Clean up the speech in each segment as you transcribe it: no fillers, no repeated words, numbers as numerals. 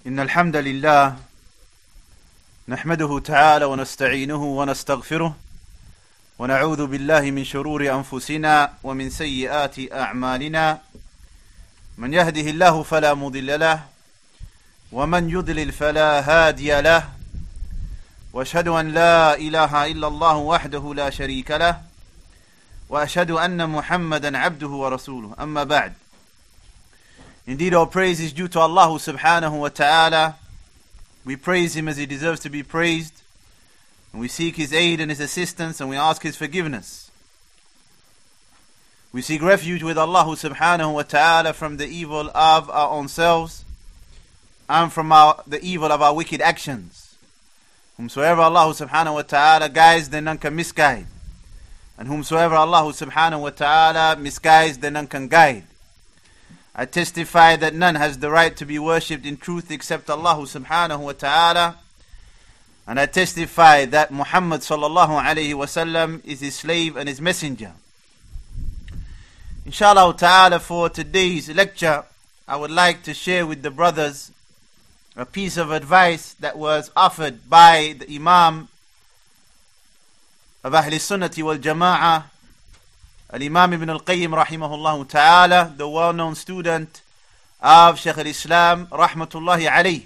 إن الحمد لله نحمده تعالى ونستعينه ونستغفره ونعوذ بالله من شرور أنفسنا ومن سيئات أعمالنا من يهده الله فلا مضل له ومن يضلل فلا هادي له وأشهد أن لا إله إلا الله وحده لا شريك له وأشهد أن محمدا عبده ورسوله أما بعد. Indeed, all praise is due to Allah subhanahu wa ta'ala. We praise Him as He deserves to be praised. And we seek His aid and His assistance and we ask His forgiveness. We seek refuge with Allah subhanahu wa ta'ala from the evil of our own selves and from the evil of our wicked actions. Whomsoever Allah subhanahu wa ta'ala guides, then none can misguide. And whomsoever Allah subhanahu wa ta'ala misguides, then none can guide. I testify that none has the right to be worshipped in truth except Allah subhanahu wa ta'ala. And I testify that Muhammad sallallahu alayhi wa sallam is his slave and his messenger. Inshallah ta'ala, for today's lecture, I would like to share with the brothers a piece of advice that was offered by the Imam of Ahl Sunnati wal Jama'ah, Al-Imam Ibn Al-Qayyim rahimahullah ta'ala, the well-known student of Shaykh al-Islam rahmatullahi alayh.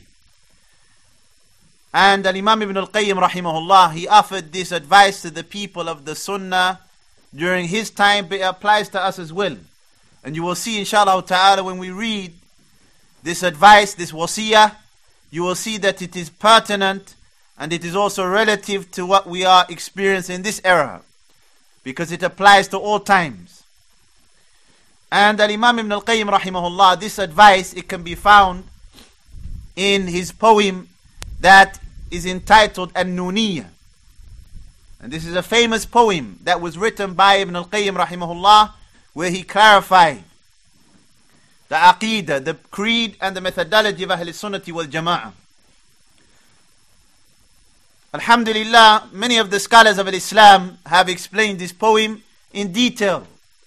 And Al-Imam Ibn Al-Qayyim rahimahullah, he offered this advice to the people of the Sunnah during his time, but it applies to us as well. And you will see inshallah ta'ala when we read this advice, this wasiyah, you will see that it is pertinent and it is also relative to what we are experiencing in this era, because it applies to all times. And Al-Imam Ibn Al-Qayyim rahimahullah, this advice, it can be found in his poem that is entitled An-Nuniyya. And this is a famous poem that was written by Ibn Al-Qayyim rahimahullah, where he clarified the aqeedah, the creed and the methodology of Ahl Sunnati wal Jama'ah. Alhamdulillah, many of the scholars of Islam have explained this poem in detail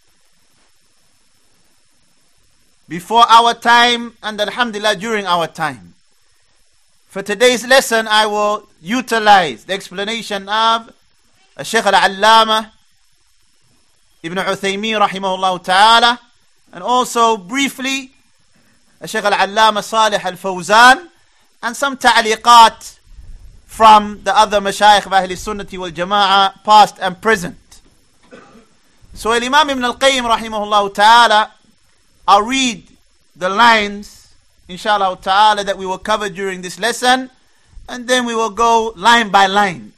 before our time and alhamdulillah during our time. For today's lesson, I will utilize the explanation of Shaykh al-Allama Ibn Uthaymeen rahimahullah ta'ala, and also briefly Shaykh al-Allama Salih al-Fawzan, and some ta'liqat from the other mashayikh of Ahl Sunnati wal Jama'ah, past and present. So Imam Ibn Al-Qayyim rahimahullah ta'ala, I'll read the lines inshallah ta'ala that we will cover during this lesson, and then we will go line by line.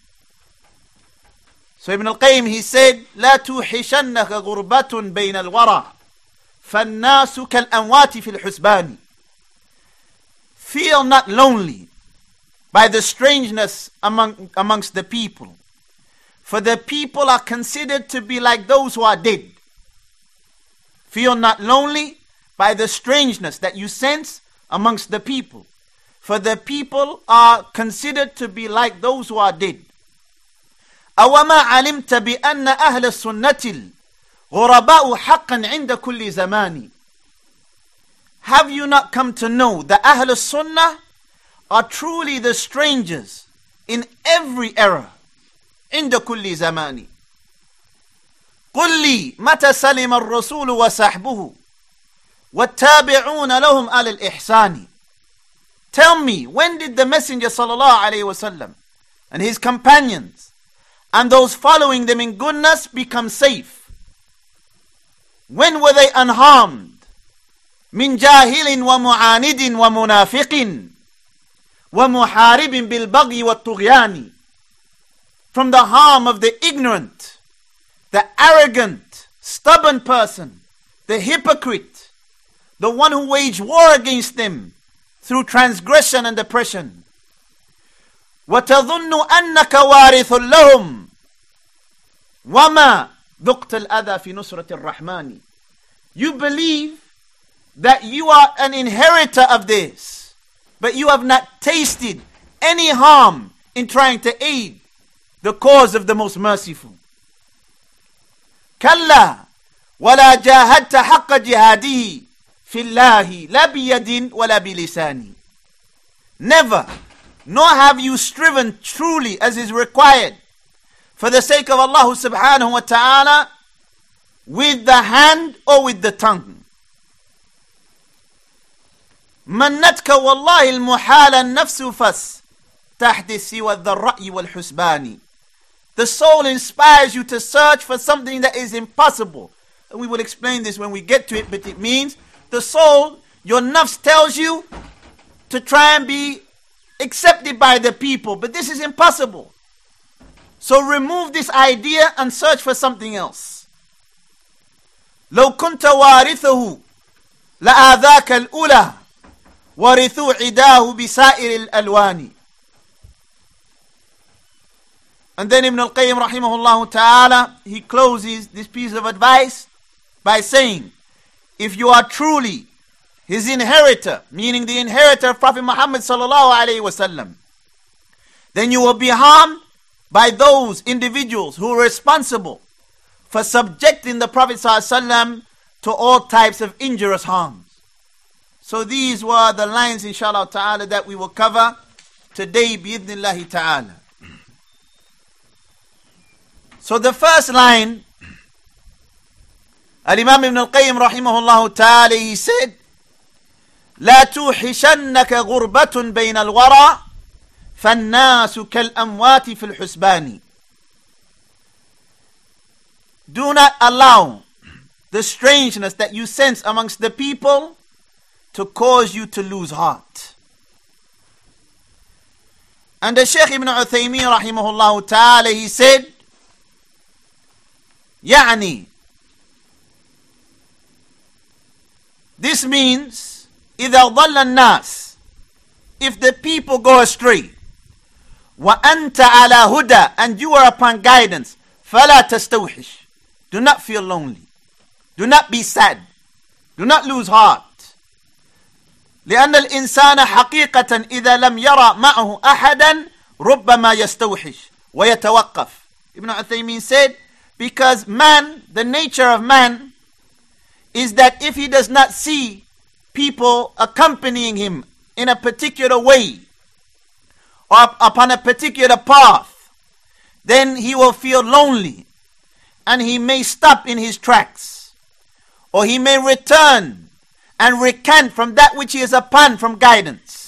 So Ibn Al-Qayyim, he said, لا توحشنك غربة بين الورى فالناس كالأموات في الحسبان. Feel not lonely by the strangeness amongst the people, for the people are considered to be like those who are dead. Feel not lonely by the strangeness that you sense amongst the people, for the people are considered to be like those who are dead. أوما علمت بأن أهل السنة الغرباء حقا عند كل زمان. Have you not come to know that Ahl Sunnah are truly the strangers in every era, عند كل زمان. قل لي متى سلم الرسول وصحبه والتابعون لهم على الإحسان. Tell me, when did the Messenger sallallahu alaihi wasallam and his companions and those following them in goodness become safe? When were they unharmed? من جاهل ومعاند ومنافق وَمُحَارِبٍ بِالْبَغْيِ وَالطُّغْيَانِ. From the harm of the ignorant, the arrogant, stubborn person, the hypocrite, the one who waged war against them through transgression and oppression. وَتَظُنُّ أَنَّكَ وَارِثٌ لَهُمْ وَمَا ذُقْتَ الْأَذَى فِي نُصْرَةِ الرَّحْمَنِ. You believe that you are an inheritor of this, but you have not tasted any harm in trying to aid the cause of the most merciful. كلا ولا جاهدت حق جهاده في الله لا بيد ولا بلسان. Never, nor have you striven truly as is required for the sake of Allah subhanahu wa ta'ala with the hand or with the tongue. منتك والله المحال النفس فس تحت سوى الرأي والحسبان. The soul inspires you to search for something that is impossible. And we will explain this when we get to it, but it means the soul, your nafs tells you to try and be accepted by the people, but this is impossible. So remove this idea and search for something else. لو كنت وارثه لآذاك الأولى ورثوا عداه بسائر الألوان. And then Ibn al-Qayyim rahimahullah ta'ala, he closes this piece of advice by saying, if you are truly his inheritor, meaning the inheritor of Prophet Muhammad sallallahu alayhi wasallam, then you will be harmed by those individuals who are responsible for subjecting the Prophet sallallahu alayhi wasallam to all types of injurious harms. So these were the lines, inshallah ta'ala, that we will cover today, bi'idhnillahi ta'ala. So the first line, Al-Imam Ibn al-Qayyim rahimahullah ta'ala, he said, لا توحشنك غربة بين الورى فالناس كالأموات في الحسبان. Do not allow the strangeness that you sense amongst the people to cause you to lose heart. And the Shaykh Ibn Uthaymeen rahimahullah ta'ala, he said, يعني, this means إذا ضل الناس, if the people go astray, وأنت على هدى, and you are upon guidance, فلا تستوحش, do not feel lonely, do not be sad, do not lose heart. لأن الإنسان حقيقة إذا لم يرى معه أحدا ربما يستوحش ويتوقف. Ibn Uthaymeen said, because man, the nature of man, is that if he does not see people accompanying him in a particular way or upon a particular path, then he will feel lonely and he may stop in his tracks, or he may return and recant from that which he is upon from guidance.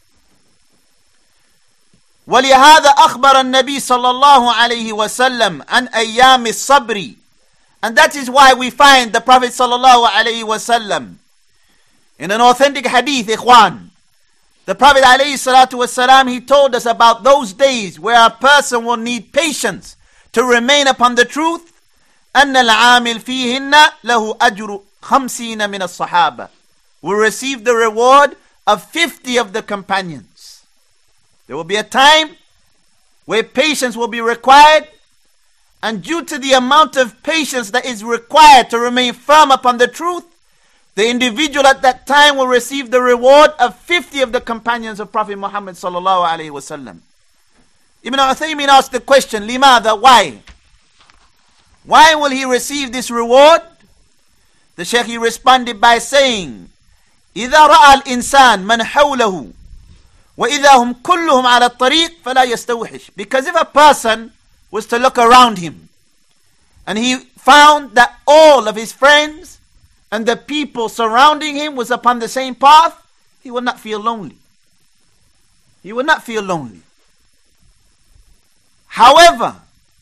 ولهذا أخبر النبي صلى الله عليه وسلم عن أيام الصبر. And that is why we find the Prophet صلى الله عليه وسلم in an authentic hadith, ikhwan. The Prophet عليه الصلاة والسلام, he told us about those days where a person will need patience to remain upon the truth. أن العامل فيهن له أجر 50 من الصحابة, will receive the reward of 50 of the companions. There will be a time where patience will be required, and due to the amount of patience that is required to remain firm upon the truth, the individual at that time will receive the reward of 50 of the companions of Prophet Muhammad sallallahu alaihi wasallam. Ibn Uthaymeen asked the question, لماذا? Why? Why will he receive this reward? The Shaykh, he responded by saying, إذا رأى الإنسان من حوله وإذا هم كلهم على الطريق فلا يستوحش. Because if a person was to look around him and he found that all of his friends and the people surrounding him was upon the same path, he would not feel lonely. He would not feel lonely. However,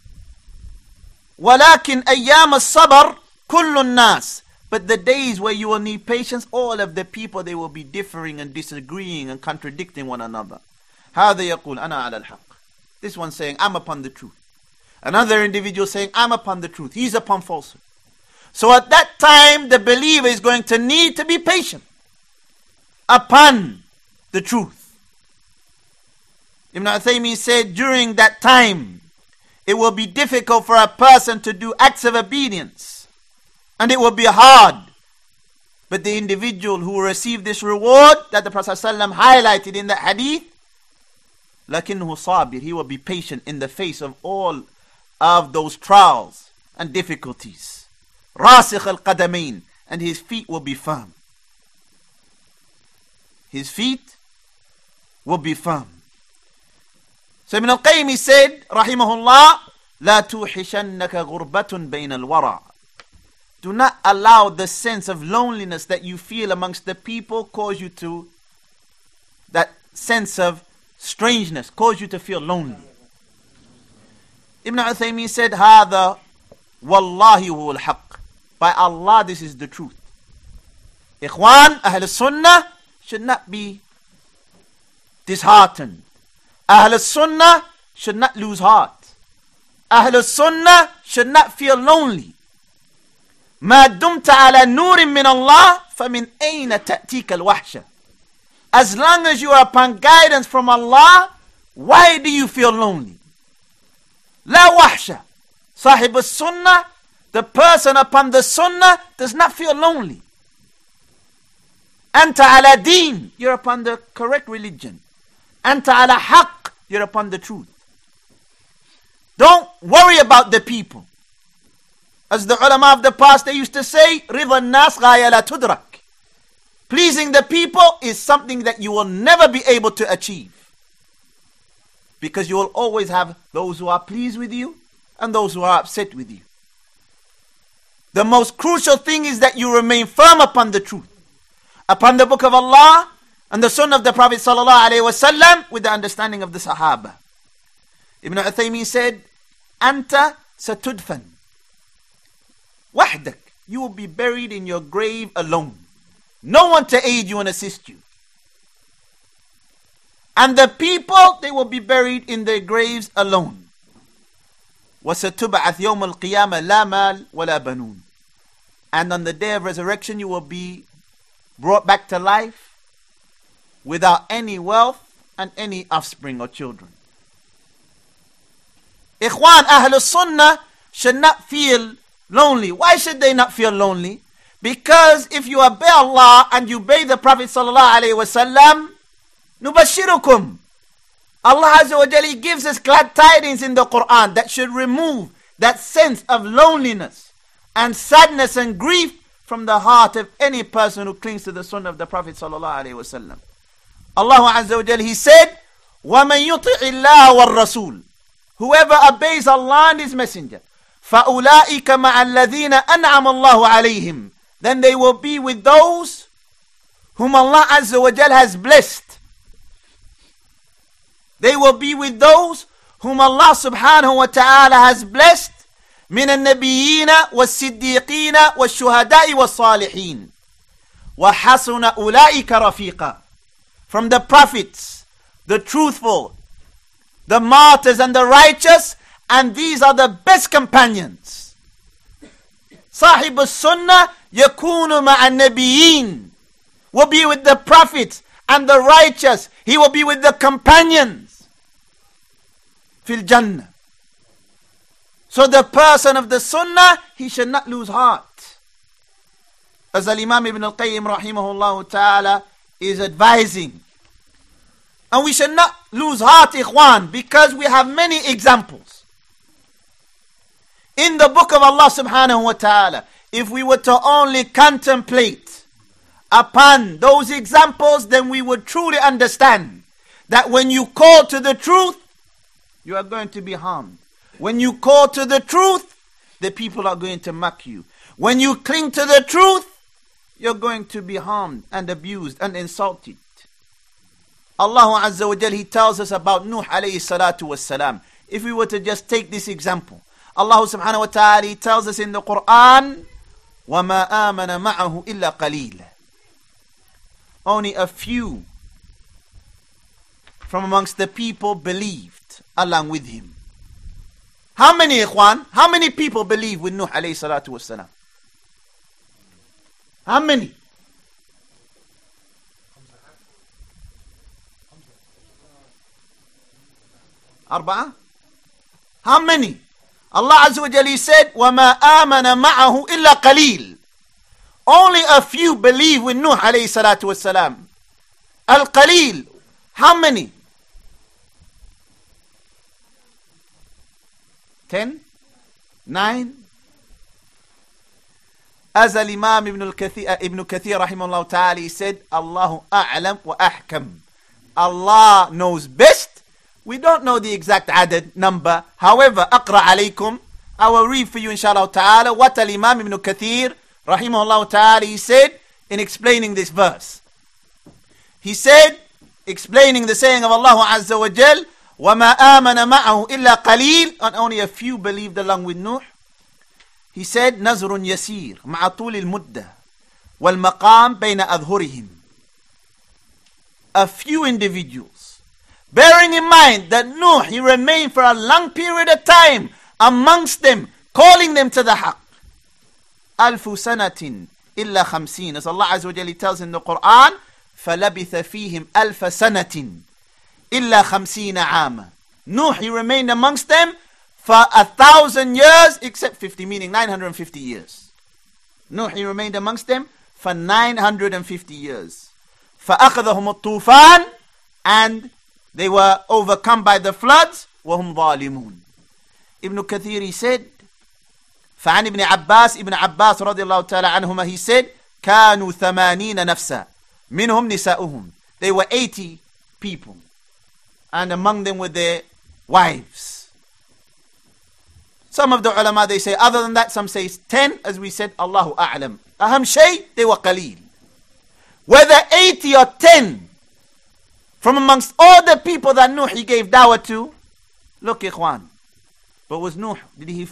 ولكن أيام الصبر كل الناس, but the days where you will need patience, all of the people, they will be differing and disagreeing and contradicting one another. هذا يقول أنا على الحق. This one saying, I'm upon the truth. Another individual saying, I'm upon the truth. He's upon falsehood. So at that time, the believer is going to need to be patient upon the truth. Ibn Uthaymeen said, during that time, it will be difficult for a person to do acts of obedience, and it will be hard. But the individual who will receive this reward that the Prophet ﷺ highlighted in the hadith, لَكِنْهُ صَابِرٌ, he will be patient in the face of all of those trials and difficulties. رَاسِخَ الْقَدَمَيْنِ, and his feet will be firm. His feet will be firm. So Ibn al-Qayyim, he said, rahimahullah, لا توحشنك غربة بين الورى. Do not allow the sense of loneliness that you feel amongst the people cause you to, that sense of strangeness, cause you to feel lonely. Ibn Uthaymin said, هذا والله هو الحق. By Allah, this is the truth. Ikhwan, Ahl Sunnah should not be disheartened. Ahl Sunnah should not lose heart. Ahl Sunnah should not feel lonely. ما دمت على نور من الله فمن أين تأتيك الوحشة. As long as you are upon guidance from Allah, why do you feel lonely? لا وحشة. صاحب السنة, the person upon the sunnah, does not feel lonely. أنت على دين, you're upon the correct religion. أنت على حق, you're upon the truth. Don't worry about the people. As the ulama of the past, they used to say, رضا الناس غاية لا تدرك. Pleasing the people is something that you will never be able to achieve. Because you will always have those who are pleased with you and those who are upset with you. The most crucial thing is that you remain firm upon the truth, upon the book of Allah and the sunnah of the Prophet ﷺ, with the understanding of the Sahaba. Ibn Uthaymin said, Anta satudfan. Wahdak. You will be buried in your grave alone. No one to aid you and assist you. And the people, they will be buried in their graves alone. وَسَتُبْعَثْ يَوْمَ الْقِيَامَةِ لَا مَالٍ وَلَا بَنُونَ. And on the day of resurrection, you will be brought back to life without any wealth and any offspring or children. Ikhwan, Ahl Sunnah should not feel lonely. Why should they not feel lonely? Because if you obey Allah and you obey the Prophet ﷺ, nubashirukum. Allah Azza wa Jalla gives us glad tidings in the Quran that should remove that sense of loneliness and sadness and grief from the heart of any person who clings to the sunnah of the Prophet ﷺ. Allah Azza wa Jalla, He said, وَمَن يُطِعِ اللَّهَ وَالرَّسُولِ. Whoever obeys Allah and His Messenger, فَأُولَٰئِكَ مَعَ الَّذِينَ أَنْعَمَ اللَّهُ عَلَيْهِمْ. Then they will be with those whom Allah Azza wa Jalla has blessed. They will be with those whom Allah subhanahu wa ta'ala has blessed. من النبيين والصديقين والشهداء والصالحين وحسن أولئك رفيقا. From the prophets, the truthful, the martyrs and the righteous, and these are the best companions. Sahib al-Sunnah yakunu ma'an nabiyyin, will be with the prophets and the righteous. He will be with the companions fil Jannah. So the person of the Sunnah, he should not lose heart. As Al-Imam Ibn al-Qayyim rahimahullah ta'ala is advising. And we should not lose heart, ikhwan, because we have many examples. In the book of Allah subhanahu wa ta'ala, if we were to only contemplate upon those examples, then we would truly understand that when you call to the truth, you are going to be harmed. When you call to the truth, the people are going to mock you. When you cling to the truth, you're going to be harmed and abused and insulted. Allah Azza wa Jal, He tells us about Nuh alayhi salatu wassalam. If we were to just take this example, Allah subhanahu wa ta'ala, He tells us in the Quran, وَمَا آمَنَ مَعَهُ إِلَّا قَلِيلًا. Only a few from amongst the people believed along with him. How many, ikhwan? How many people believe with Nuh alayhi salatu wassalam? How many? Arba'a? How many? Allah Azza wa Jalla said, وَمَا آمَنَ مَعَهُ إِلَّا قَلِيلٌ. Only a few believe with Nuh alayhi salatu wassalam. Al-Qalil. How many? 10? 9? As Al-Imam Ibn Kathir rahimahullah ta'ala said, Allahu a'lam wa ahkam. Allah knows best. We don't know the exact adad number. However, أقرأ عليكم, I will read for you inshallah ta'ala what al-Imam ibn Kathir rahimahullah ta'ala, he said in explaining this verse. He said, explaining the saying of Allah Azza wa Jal, وَمَا آمَنَ مَعَهُ إِلَّا قَلِيلٌ, and only a few believed along with Nuh. He said, نَزْرٌ يَسِيرٌ مَعَ طُولِ الْمُدَّةِ وَالْمَقَامِ بَيْنَ أَظْهُرِهِمْ. A few individuals, bearing in mind that Nuh, he remained for a long period of time amongst them, calling them to the haqq. أَلْفُ سَنَةٍ إِلَّا خَمْسِينَ, as Allah Azza wa Jalla tells in the Quran, فَلَبِثَ فِيهِمْ أَلْفَ سَنَةٍ إِلَّا خَمْسِينَ عَامًا. Nuh, he remained amongst them for 1,000 years, except 50, meaning 950 years. Nuh, he remained amongst them for 950 years. فَأَخَذَهُمُ الطُّوفَانِ, and they were overcome by the floods. وَهُمْ ظَالِمُونَ. Ibn Kathir, he said, فعن ابن عباس رضي الله تعالى عنهما, he said, كانوا 80 نفسا منهم نساؤهم. They were 80 people, and among them were their wives. Some of the ulama, they say other than that, some say 10, as we said, Allahu a'lam. Aham shay, they were qaleel. Whether 80 or 10, from amongst all the people that Nuh he gave dawah to, look ikhwan, but was Nuh, did he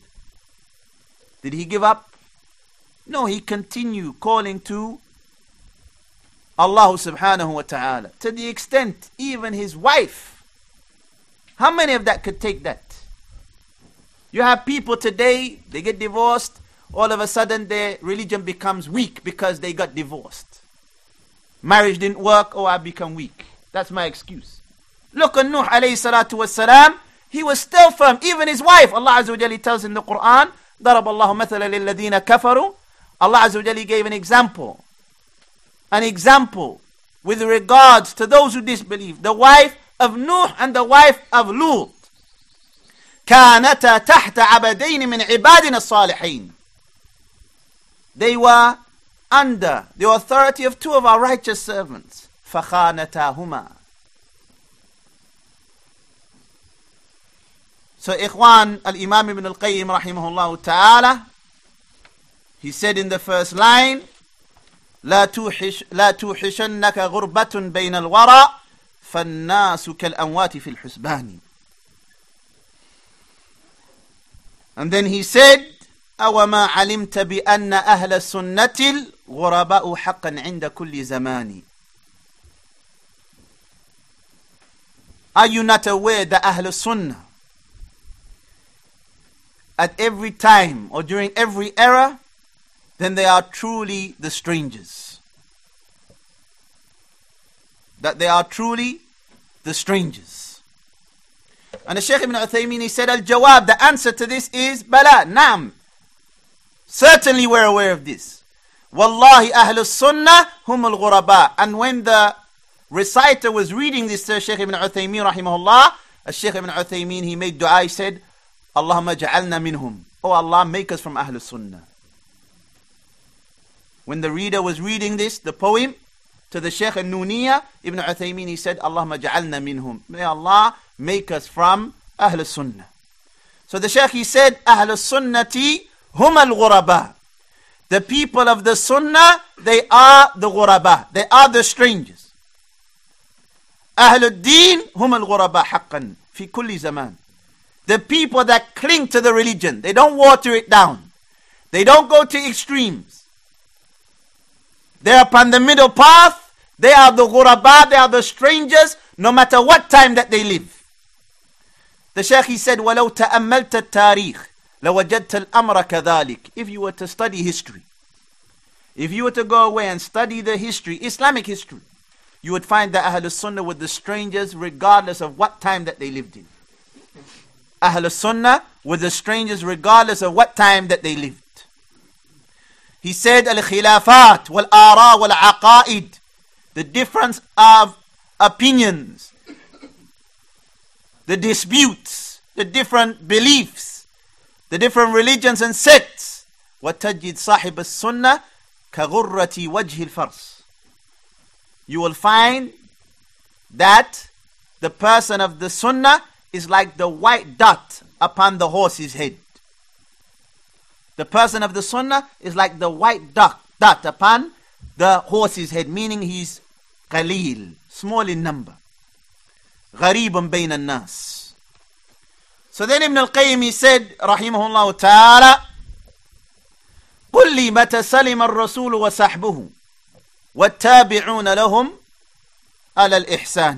give up? No, he continued calling to Allah subhanahu wa ta'ala, to the extent even his wife. How many of that could take that? You have people today, they get divorced, all of a sudden their religion becomes weak because they got divorced. Marriage didn't work, oh, I become weak. That's my excuse. Look at Nuh alayhi salatu wassalam, he was still firm. Even his wife, Allah Azza wa Jalla tells in the Quran, ضرب الله مثلا للذين كفروا. Allah Azza wa Jalla gave an example with regards to those who disbelieve. The wife of Nuh and the wife of Lut. كانتا تحت عبدين من عبادنا الصالحين. They were under the authority of two of our righteous servants. فخانتاهما. So Ikhwan, Al-Imam Ibn Al-Qayyim rahimahullah ta'ala, he said in the first line, لا توحشنك غربة بين الورى فالناس كالأموات في الحسبان. And then he said, أوما علمت بأن أهل السنة الغرباء حقا عند كل زمان. Are you not aware that Ahl Sunnah, at every time or during every era, then they are truly the strangers? That they are truly the strangers. And the Shaykh Ibn Uthaymeen, he said, Al-Jawab, the answer to this is, Bala, Naam. Certainly we're aware of this. Wallahi Ahlus Sunnah hum al-ghuraba. And when the reciter was reading this to Shaykh Ibn Uthaymeen rahimahullah, Shaykh Ibn Uthaymeen, he made dua, he said, Allahumma ja'alna minhum. Oh Allah, make us from Ahlus Sunnah. When the reader was reading this, the poem, to the Shaykh al-Nuniyah, Ibn Uthaymeen, he said, Allahumma ja'alna minhum. May Allah make us from Ahlus Sunnah. So the Shaykh, he said, Ahlus Sunnati hum al-ghuraba. The people of the Sunnah, they are the ghuraba. They are the strangers. Ahlul Deen hum al-ghuraba haqqan fi kulli zaman. The people that cling to the religion. They don't water it down. They don't go to extremes. They're upon the middle path. They are the ghuraba. They are the strangers, no matter what time that they live. The Shaykh, he said, وَلَوْ تَأَمَّلْتَ التَّارِيخ لَوَجَدْتَ الْأَمْرَ كَذَلِكَ. If you were to study history, if you were to go away and study the history, Islamic history, you would find that Ahlul Sunnah were the strangers regardless of what time that they lived in. Ahlul Sunnah were the strangers regardless of what time that they lived. He said, Al-Khilafat wal-Ara wal-Aqaid, the difference of opinions, the disputes, the different beliefs, the different religions and sects. وَتَجِدْ صَاحِبَ that the person of the sunnah is like the white dot upon the horse's head. The person of the sunnah is like the white dot upon the horse's head, meaning he's qaleel, small in number. غريب بين الناس. So then Ibn al-Qayyim, he said, rahimahullah ta'ala, قل لي متى سلم الرسول وصحبه والتابعون لهم على الإحسان.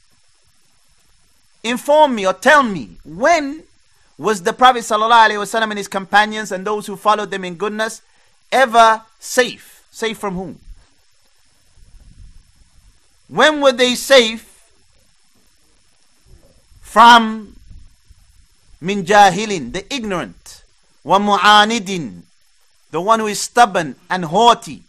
Inform me or tell me, when was the Prophet sallallahu alaihi wasallam and his companions and those who followed them in goodness ever safe? Safe from whom? When were they safe from min jahilin, the ignorant, wa mu'anidin, the one who is stubborn and haughty,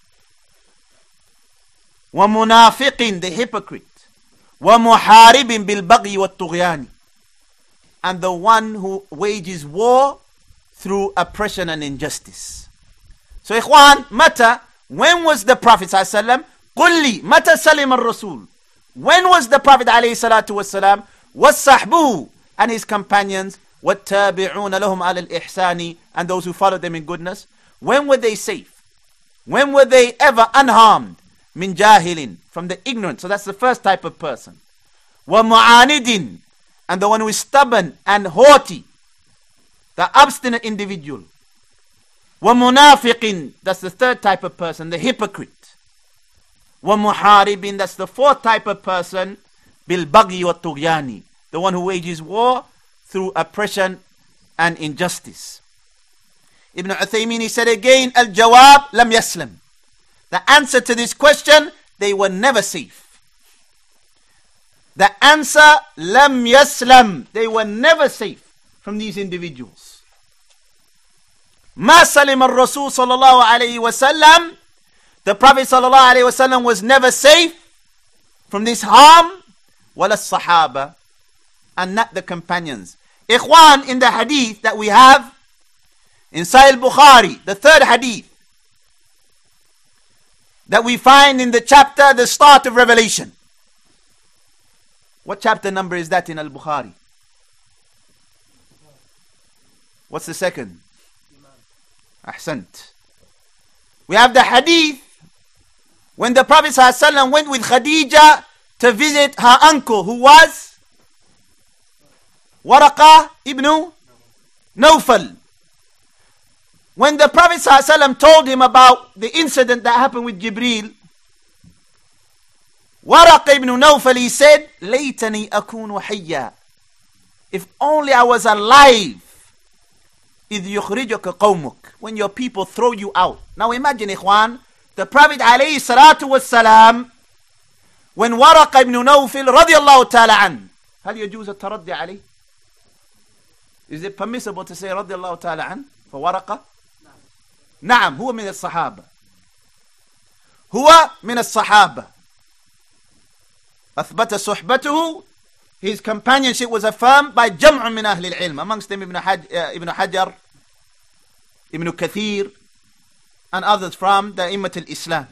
wa munafiqin, the hypocrite, wa muharibin bil baghi wa tughyani, and the one who wages war through oppression and injustice. So ikhwan, mata, when was the Prophet sallallahu alaihi wasallam? Qulli mata salim al-Rasul. When was the Prophet alayhi salatu wasalam, was-sahbuhu, and his companions, wat-tabi'una lahum ala al-ihsani, and those who followed them in goodness? When were they safe? When were they ever unharmed? Min jahilin, from the ignorant. So that's the first type of person. Wa mu'anidin, and the one who is stubborn and haughty, the obstinate individual. Wa munafiqin, that's the third type of person, the hypocrite. Wa muharibin, that's the fourth type of person, bil baghi wa tughyani, the one who wages war through oppression and injustice. Ibn Uthaymin, he said again, al-jawab lam yaslam. The answer to this question, they were never safe. The answer, lam yaslam, they were never safe from these individuals. Ma salim al-Rasul sallallahu alayhi wa sallam, the Prophet sallallahu alayhi wa sallam was never safe from this harm, wala sahaba, and not the companions. Ikhwan, in the hadith that we have in Sahih Bukhari, the third hadith that we find in the chapter, the start of Revelation. What chapter number is that in Al-Bukhari? What's the second? Ahsant. We have the hadith when the Prophet ﷺ went with Khadija to visit her uncle, who was Waraqah ibn Nawfal. When the Prophet ﷺ told him about the incident that happened with Jibreel, Waraqah ibn Nawfal, he said, Laytani akunu hayya. If only I was alive, إذ يخرجك قومك, when your people throw you out. Now imagine, ikhwan, the Prophet alayhi salatu wassalam, when Waraqah ibn Nawfal radiyallahu ta'ala an, هل يجوز التردي عليه? Is it permissible to say radiyallahu ta'ala an for Waraqah? نعم, هو من الصحابة. هو من الصحابة. أثبت صحبته, his companionship was affirmed by جمع من أهل العلم, amongst them Ibn Hajar, Ibn Kathir, and others from the Immat al-Islam.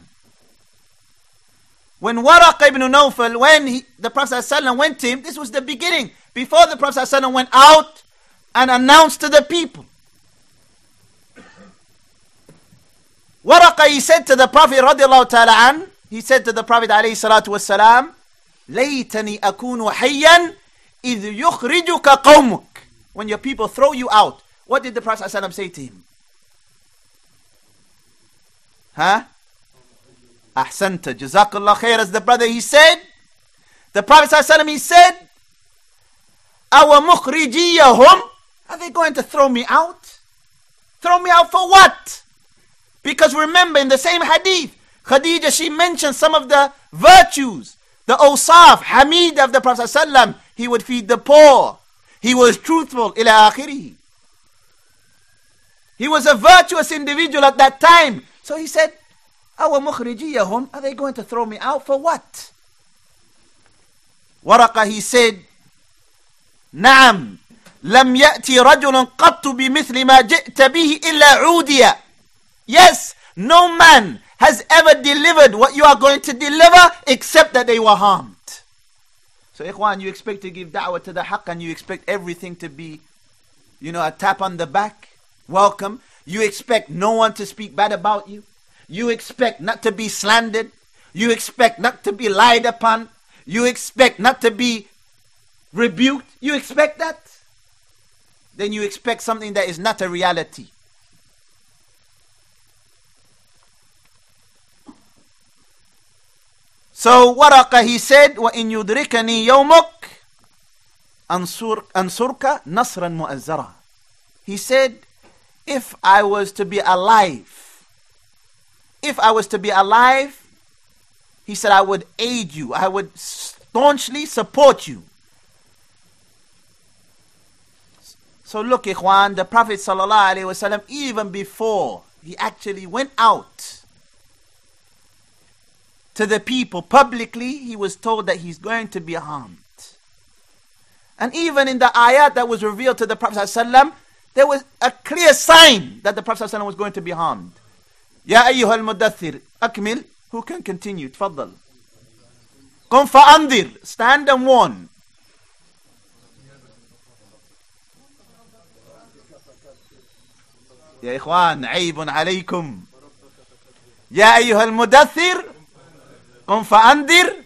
When Waraqah ibn Nawfal, when the Prophet ﷺ went to him, this was the beginning, before the Prophet ﷺ went out and announced to the people. Waraqah, he said to the Prophet radiallahu ta'ala an, he said to the Prophet alayhi salatu wassalam, Laytani akunu hayyan idh yukhrijuka qawmuk. When your people throw you out, what did the Prophet ﷺ say to him? Huh? Ahsanta, jazakallah khair, as the brother, he said, the Prophet ﷺ, he said, Awa mukhrijiyahum, are they going to throw me out? Throw me out for what? Because remember, in the same hadith, Khadija, she mentioned some of the virtues, the awsaf, hamid of the Prophet ﷺ. He would feed the poor. He was truthful, ila akhirih. He was a virtuous individual at that time. So he said, Awa mukhrijiyahum, are they going to throw me out for what? Waraqah, he said, Naam, lam ya'ti rajulun qattu bimithli ma ji'ta bihi illa udiya. Yes, no man has ever delivered what you are going to deliver except that they were harmed. So ikhwan, you expect to give da'wah to the haqq and you expect everything to be, a tap on the back, welcome. You expect no one to speak bad about you. You expect not to be slandered. You expect not to be lied upon. You expect not to be rebuked. You expect that. Then you expect something that is not a reality. So Waraqa, he said, وَإِن يُدْرِكَنِي يَوْمُكَ أَنْصُرْكَ نَصْرًا مُؤَزَّرًا. He said, if I was to be alive, he said, I would aid you. I would staunchly support you. So look, ikhwan, the Prophet ﷺ, even before he actually went out to the people publicly, he was told that he's going to be harmed. And even in the ayat that was revealed to the Prophet ﷺ, there was a clear sign that the Prophet ﷺ was going to be harmed. Ya ayyuhal mudaththir, akmil. Who can continue? Tfaddal. Qum fa'andir. Stand and warn. Ya ikhwan, aibun alaykum. Ya ayyuhal mudaththir, qum fa'andir.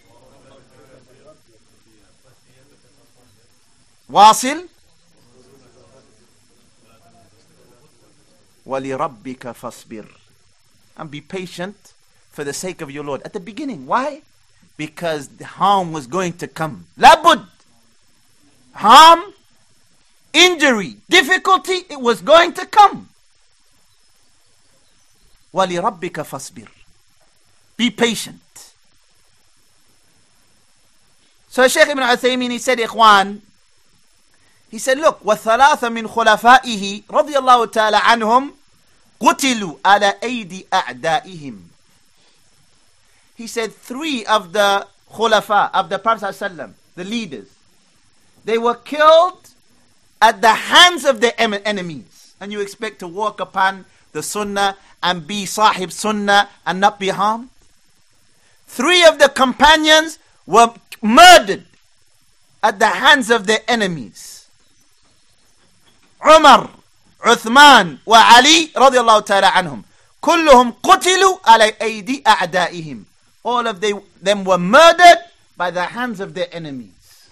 واصل وَلِرَبِّكَ فَاصْبِرْ. And be patient for the sake of your Lord. At the beginning. Why? Because the harm was going to come. Labud. Harm, injury, difficulty, it was going to come. وَلِرَبِّكَ فَاصْبِرْ. Be patient. So Shaykh Ibn Uthaymeen, he said, Ikhwan, he said, look, وَالثَّلَاثَ مِنْ خُلَفَائِهِ رَضِيَ اللَّهُ تَعَالَى عَنْهُمْ قُتِلُوا عَلَى أَيْدِ أَعْدَائِهِمْ. He said, 3 of the khulafa, of the Prophet ﷺ, the leaders, they were killed at the hands of their enemies. And you expect to walk upon the sunnah and be sahib sunnah and not be harmed? 3 of the companions were murdered at the hands of their enemies. Umar, Uthman, wa Ali radiallahu ta'ala anhum. كلهم قتلوا على أيدي أعدائهم. All of them were murdered by the hands of their enemies.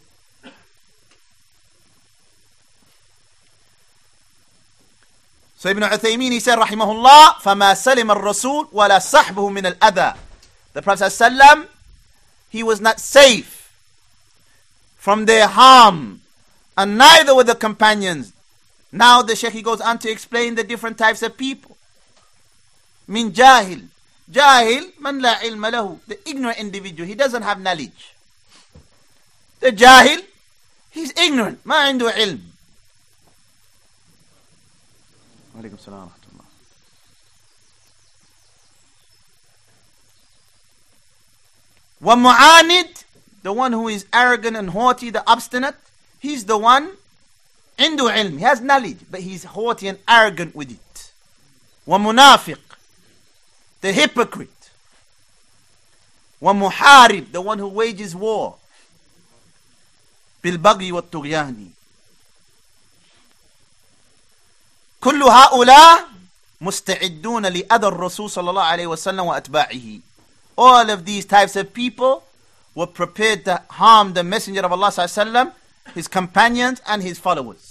So Ibn Uthaymeen, he said, rahimahullah, فَمَا سَلِمَ الرَّسُولُ وَلَا صَحْبُهُ مِنَ الْأَذَى. The Prophet ﷺ, he was not safe from their harm, and neither were the companions. Now the Shaykh, he goes on to explain the different types of people. Min jahil. Jahil, man la ilma lahu. The ignorant individual, he doesn't have knowledge. The jahil, he's ignorant. Ma عنده ilm. Walaikum salam wa rahmatullah. Wa mu'anid, the one who is arrogant and haughty, the obstinate, he's the one عنده ilm. He has knowledge, but he's haughty and arrogant with it. Wa munafiq, the hypocrite. وَمُحَارِب, the one who wages war. بِالْبَغْيِ وَالطُّغْيَانِ. كل هؤلاء مستعدون لأذى الرسول صلى الله عليه وسلم وأتباعه. All of these types of people were prepared to harm the Messenger of Allah صلى الله عليه وسلم, his companions and his followers.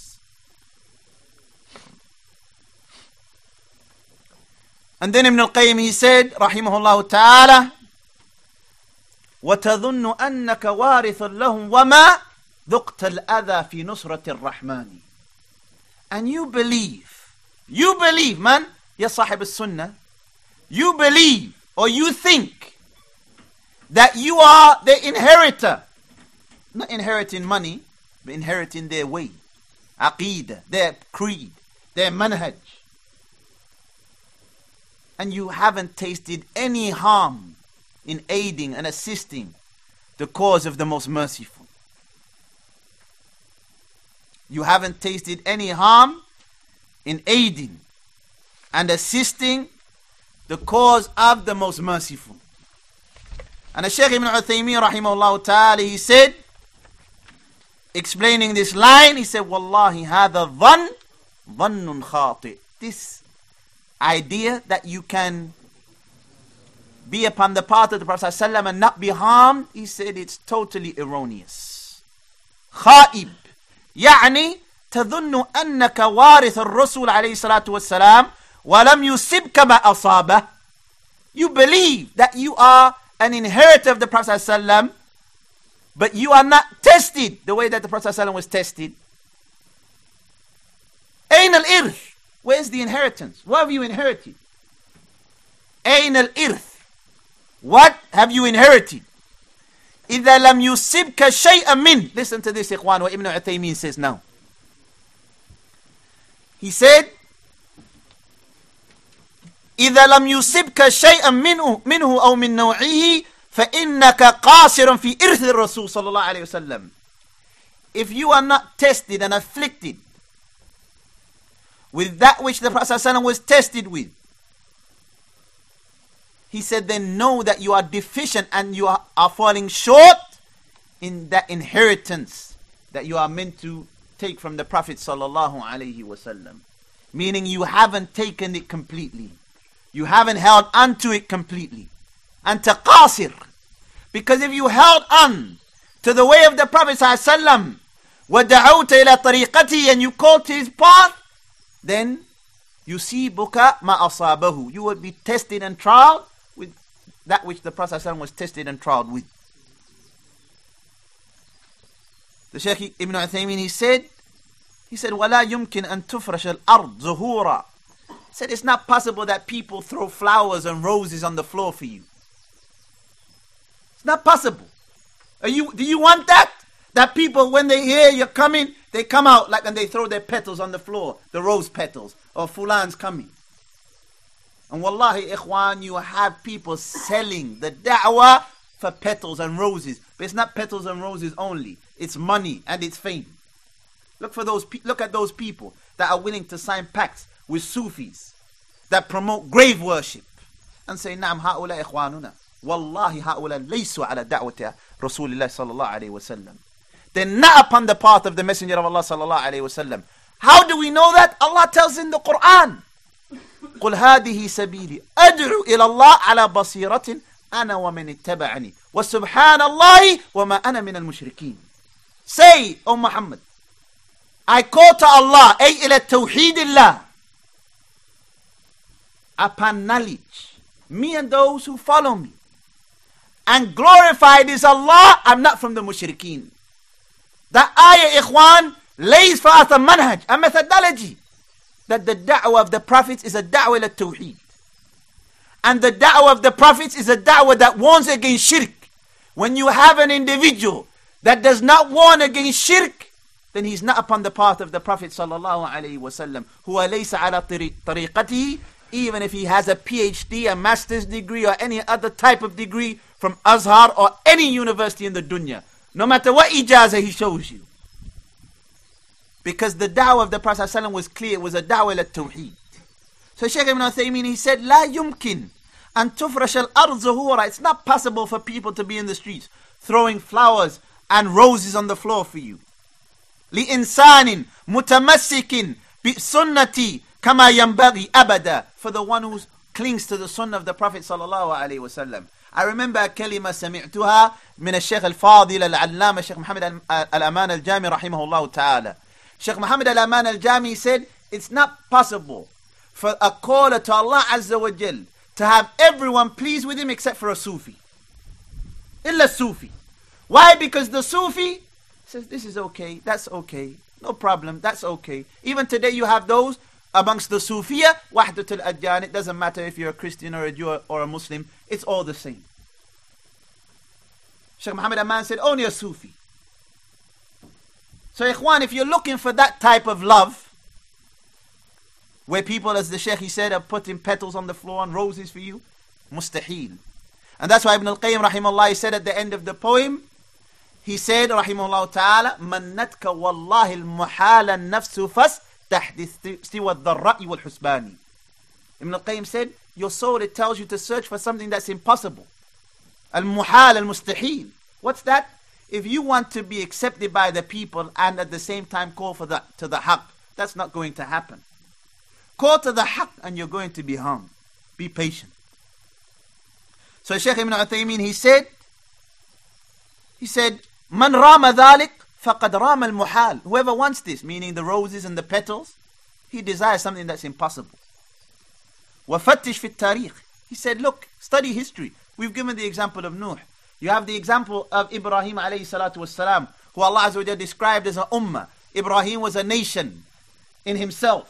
And then Ibn al-Qayyim, he said, rahimahullah ta'ala, وَتَظُنُّ أَنَّكَ وَارِثٌ لَهُمْ وَمَا ذُقْتَ الْأَذَى فِي نُصْرَةِ الرَّحْمَنِ. And you believe, man, ya sahib al-sunnah, you believe or you think that you are the inheritor, not inheriting money, but inheriting their way, aqeedah, their creed, their manhaj. And you haven't tasted any harm in aiding and assisting the cause of the most merciful. You haven't tasted any harm in aiding and assisting the cause of the most merciful. And the Shaykh Ibn Uthaymeen rahimahullah ta'ala, he said, explaining this line, he said, Wallahi hadha dhannun khati. This idea that you can be upon the path of the Prophet ﷺ and not be harmed, he said it's totally erroneous. خائب يعني تظن أنك وارث الرسول عليه الصلاة والسلام ولم يصبك ما أصابه. You believe that you are an inheritor of the Prophet ﷺ, but you are not tested the way that the Prophet ﷺ was tested. أين الإرث? Where's the inheritance? What have you inherited? أين الإرث? What have you inherited? إذا لم يصبك شيئا من. Listen to this, إخوان, what Ibn Uthaymin says now. He said, إذا لم يصبك شيئا منه أو من نوعه فإنك قاصر في إرث الرسول صلى الله عليه وسلم. If you are not tested and afflicted with that which the Prophet ﷺ was tested with, he said, then know that you are deficient and you are falling short in that inheritance that you are meant to take from the Prophet sallallahu alaihi wasallam. Meaning you haven't taken it completely. You haven't held on to it completely. Anta qasir. Because if you held on to the way of the Prophet sallallahu alaihi wasallam, وَدَعَوْتَ إِلَى طَرِيقَتِهِ, and you called to his path, then يُصِيبُكَ مَا أَصَابَهُ. You will be tested and tried with that which the Prophet ﷺ was tested and tried with. The Shaykh Ibn Uthaymin, he said, وَلَا يُمْكِنْ أَن تُفْرَشَ الْأَرْض زُهُورًا. He said, it's not possible that people throw flowers and roses on the floor for you. It's not possible. Do you want that? That people, when they hear you're coming, they come out like and they throw their petals on the floor, the rose petals, or fulan's coming. And wallahi, ikhwan, you have people selling the da'wah for petals and roses. But it's not petals and roses only. It's money and it's fame. Look at those people that are willing to sign pacts with Sufis that promote grave worship and say, "Naam, haula ikhwanuna." Wallahi, haula laysu ala da'wati Rasulillah sallallahu alayhi wa sallam. They're not upon the path of the Messenger of Allah sallallahu alayhi wa sallam. How do we know that? Allah tells in the Quran, قُلْ هَذِهِ سَبِيلِي أَدْعُو إِلَى اللَّهِ عَلَى بَصِيرَةٍ أَنَا وَمَنِ اتَّبَعَنِي وَسُبْحَانَ اللَّهِ وَمَا أَنَا مِنَ الْمُشْرِكِينَ. Say, O Muhammad, I call to Allah, أي إلى توحيد الله, upon knowledge, me and those who follow me. And glorified is Allah, I'm not from the mushrikeen. That ayah, ikhwan, lays for us a manhaj, a methodology, that the da'wah of the prophets is a da'wah ila tawheed. And the da'wah of the prophets is a da'wah that warns against shirk. When you have an individual that does not warn against shirk, then he's not upon the path of the Prophet sallallahu alaihi wasallam. Huwa laysa ala tariqatihi, even if he has a PhD, a master's degree, or any other type of degree from Azhar or any university in the dunya. No matter what ijazah he shows you. Because the da'wah of the Prophet ﷺ was clear, it was a da'wah ila tawheed. So Shaykh Ibn Uthaymin, he said, لا يمكن أن تفرش الأرض زهورا. It's not possible for people to be in the streets throwing flowers and roses on the floor for you. لإنسان متمسك بسنتي كما ينبغي أبدا. For the one who clings to the sunnah of the Prophet sallallahu alaihi wasallam. I remember a kalima سمعتها من الشيخ الفاضل العلامة الشيخ محمد الأمان الجامي رحمه الله تعالى. Sheikh Muhammad al-Aman al-Jami said, it's not possible for a caller to Allah Azza wa Jal to have everyone pleased with him except for a Sufi. Illa Sufi. Why? Because the Sufi says, this is okay, that's okay, no problem, that's okay. Even today you have those amongst the Sufiya, Wahdatul Adyan, it doesn't matter if you're a Christian or a Jew or a Muslim, it's all the same. Sheikh Muhammad al-Aman said, only a Sufi. So, ikhwan, if you're looking for that type of love, where people, as the Sheikh he said, are putting petals on the floor and roses for you, mustahil. And that's why Ibn al-Qayyim, rahimahullah, he said at the end of the poem, he said, rahimahullah ta'ala, مَنَّتْكَ وَاللَّهِ الْمُحَالَ النَّفْسُ فَسْ تَحْدِثْ سِوَى الضَّرَّءِ وَالْحُسْبَانِ. Ibn al-Qayyim said, your soul, it tells you to search for something that's impossible. Al-muhal, al-mustahil. What's that? if you want to be accepted by the people and at the same time call to the haqq, that's not going to happen. Call to the haqq and you're going to be harmed. Be patient. So Shaykh Ibn Uthaymeen, he said, Man rama dhalik faqad rama al-muhal. Whoever wants this, meaning the roses and the petals, he desires something that's impossible. وَفَتِّشْ فِي التَّارِيخ. He said, look, study history. We've given the example of Nuh. You have the example of Ibrahim alayhi salatu wassalam, who Allah Azza wa Jalla described as an ummah. Ibrahim was a nation in himself.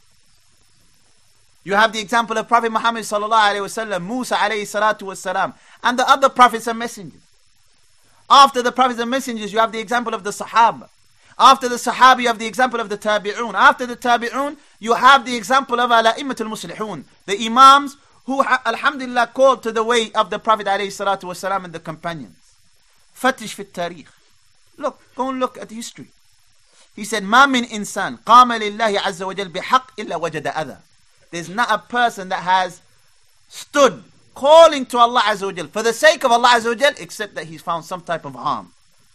You have the example of Prophet Muhammad sallallahu alayhi wasallam, Musa alayhi salatu wassalam, and the other prophets and messengers. After the prophets and messengers, you have the example of the Sahaba. After the Sahaba, you have the example of the Tabi'un. After the Tabi'un, you have the example of Al-A'immatul Muslihun, the Imams who, alhamdulillah, called to the way of the Prophet alayhi salatu wasalam and the companions. Fatish fi tarikh. Look, go and look at history. He said, Ma min insan qama lillahi azza wa jal bihaq illa wajada adha. There's not a person that has stood calling to Allah azza wa jal for the sake of Allah azza wa jal except that he's found some type of harm.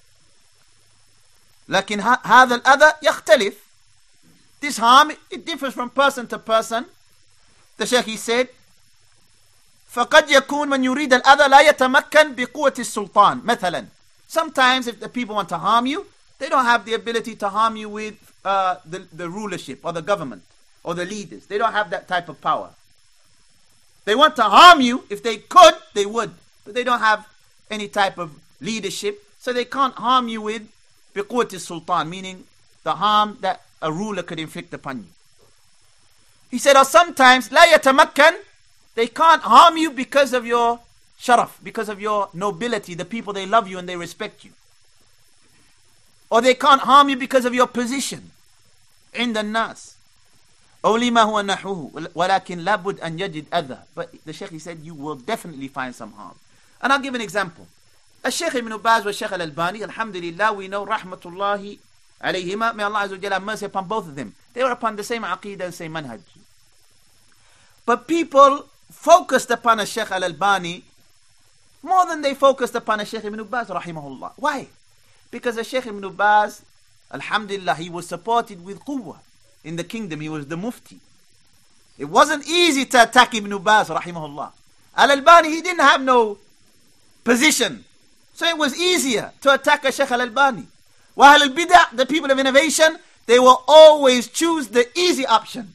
لكن هذا الأذى يختلف. This harm, it differs from person to person. The Shaykh, he said, فقد يكون من يريد الأذى لا يتمكن بقوة السلطان. مثلا, sometimes if the people want to harm you, they don't have the ability to harm you with the rulership or the government or the leaders. They don't have that type of power. They want to harm you. If they could, they would. But they don't have any type of leadership, so they can't harm you with بقوة السلطان, meaning the harm that a ruler could inflict upon you. He said, or sometimes لا يتمكن, they can't harm you because of your sharaf, because of your nobility, the people, they love you and they respect you. Or they can't harm you because of your position عند الناس. أو لما هو نحوه ولكن لابد أن يجد أذى. But the Shaykh, he said, you will definitely find some harm. And I'll give an example. Al-Shaykh Ibn Baz wa Shaykh Al-Albani, alhamdulillah, we know rahmatullahi alayhima, may Allah Azza wa Jalla have mercy upon both of them. They were upon the same aqeedah and same manhaj. But people focused upon Al-Shaykh Al-Albani more than they focused upon Al-Shaykh Ibn Baz rahimahullah. Why? Because Al-Shaykh Ibn Baz, alhamdulillah, he was supported with quwwah in the kingdom. He was the mufti. It wasn't easy to attack Ibn Baz rahimahullah. Al-Albani, he didn't have no position. So it was easier to attack a Shaykh Al-Albani. While al-bid'ah, the people of innovation, they will always choose the easy option.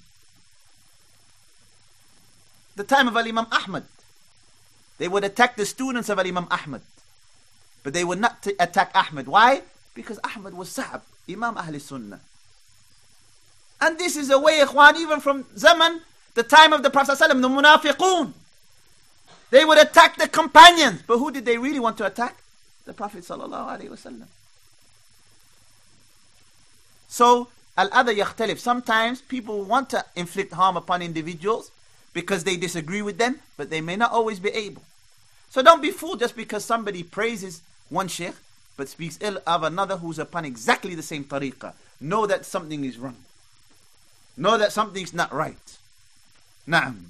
The time of Al-Imam Ahmad, they would attack the students of Al-Imam Ahmad. But they would not attack Ahmad. Why? Because Ahmad was Sahab, Imam Ahl Sunnah. And this is a way, ikhwan, even from Zaman, the time of the Prophet ﷺ, the munafiqun. They would attack the companions. But who did they really want to attack? The Prophet ﷺ. So, al-adha yakhtalif. Sometimes people want to inflict harm upon individuals because they disagree with them, but they may not always be able. So don't be fooled just because somebody praises one sheikh, but speaks ill of another who's upon exactly the same tariqah. Know that something is wrong. Know that something's not right. Na'am.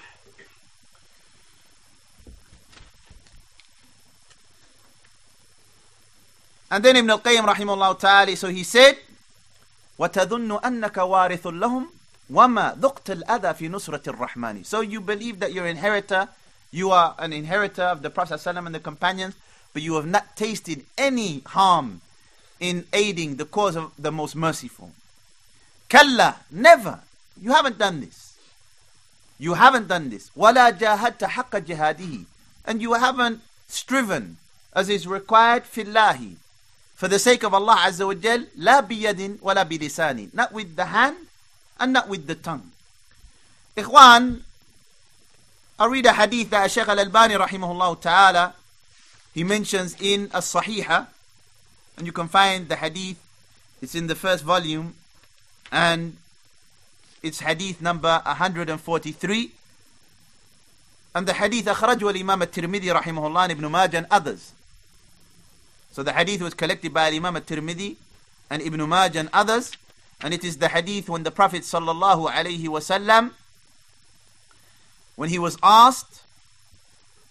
And then Ibn al-Qayyim rahimahullah ta'ala, so he said, وَتَظُنُّ أَنَّكَ وَارِثٌ لَهُمْ وَمَا ذُقْتَ الْأَذَى فِي نُصْرَةِ الرَّحْمَنِ. So you believe that you're inheritor, you are an inheritor of the Prophet ﷺ and the companions, but you have not tasted any harm in aiding the cause of the most merciful. Kalla, never. You haven't done this. You haven't done this. وَلَا جَاهَدْتَ حَقَّ جِهَادِهِ. And you haven't striven as is required fillahi, for the sake of Allah Azza wa Jal, la biyadin wa la bilisani. Not with the hand and not with the tongue. Ikhwan, I read a hadith that Shaykh Al-Albani rahimahullah ta'ala, he mentions in As-Sahiha, and you can find the hadith, it's in the first volume, and it's hadith number 143. And the hadith أخرجه الإمام الترمذي رحمه الله and Ibn Majah and others. So the hadith was collected by Imam al-Tirmidhi and Ibn Majah and others, and it is the hadith when the Prophet sallallahu alaihi wasallam, when he was asked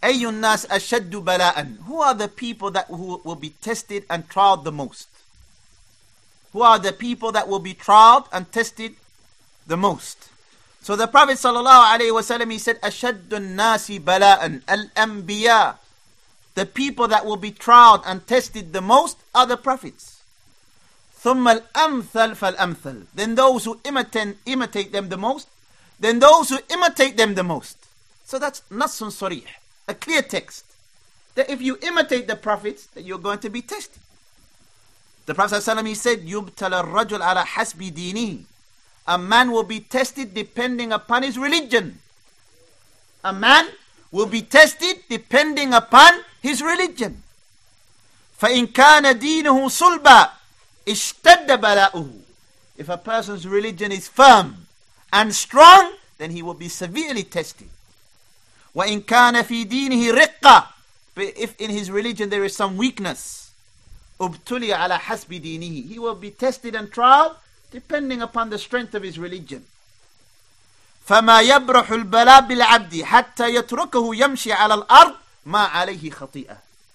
أي الناس أشد بلاء. Who are the people that will be tested and tried the most? Who are the people that will be tried and tested the most? So the Prophet ﷺ, he said, أشد الناس بلاء الأنبياء. The people that will be tried and tested the most are the prophets. ثم الأمثل فالأمثل. Then those who imitate them the most. Then those who imitate them the most. So that's نص صريح, a clear text, that if you imitate the prophets, that you're going to be tested. The Prophet ﷺ, he said, يُبْتَلَ الرَّجُلْ عَلَى حَسْبِ دِينِهِ. A man will be tested depending upon his religion. A man will be tested depending upon his religion. فَإِنْ كَانَ دِينُهُ صُلْبًا اشْتَدَّ بَلَاؤُهُ. If a person's religion is firm and strong, then he will be severely tested. وَإِنْ كَانَ فِي دِينِهِ رِقَّةً. But if in his religion there is some weakness, أُبْتُلِيَ عَلَى حَسْبِ دِينِهِ. He will be tested and tried depending upon the strength of his religion. فَمَا يَبْرَحُ الْبَلَاء بِالْعَبْدِ حَتَّى يَتْرُكَهُ يَمْشِي عَلَى الْأَرْضِ مَا عَلَيْهِ خَطِيئَةٌ.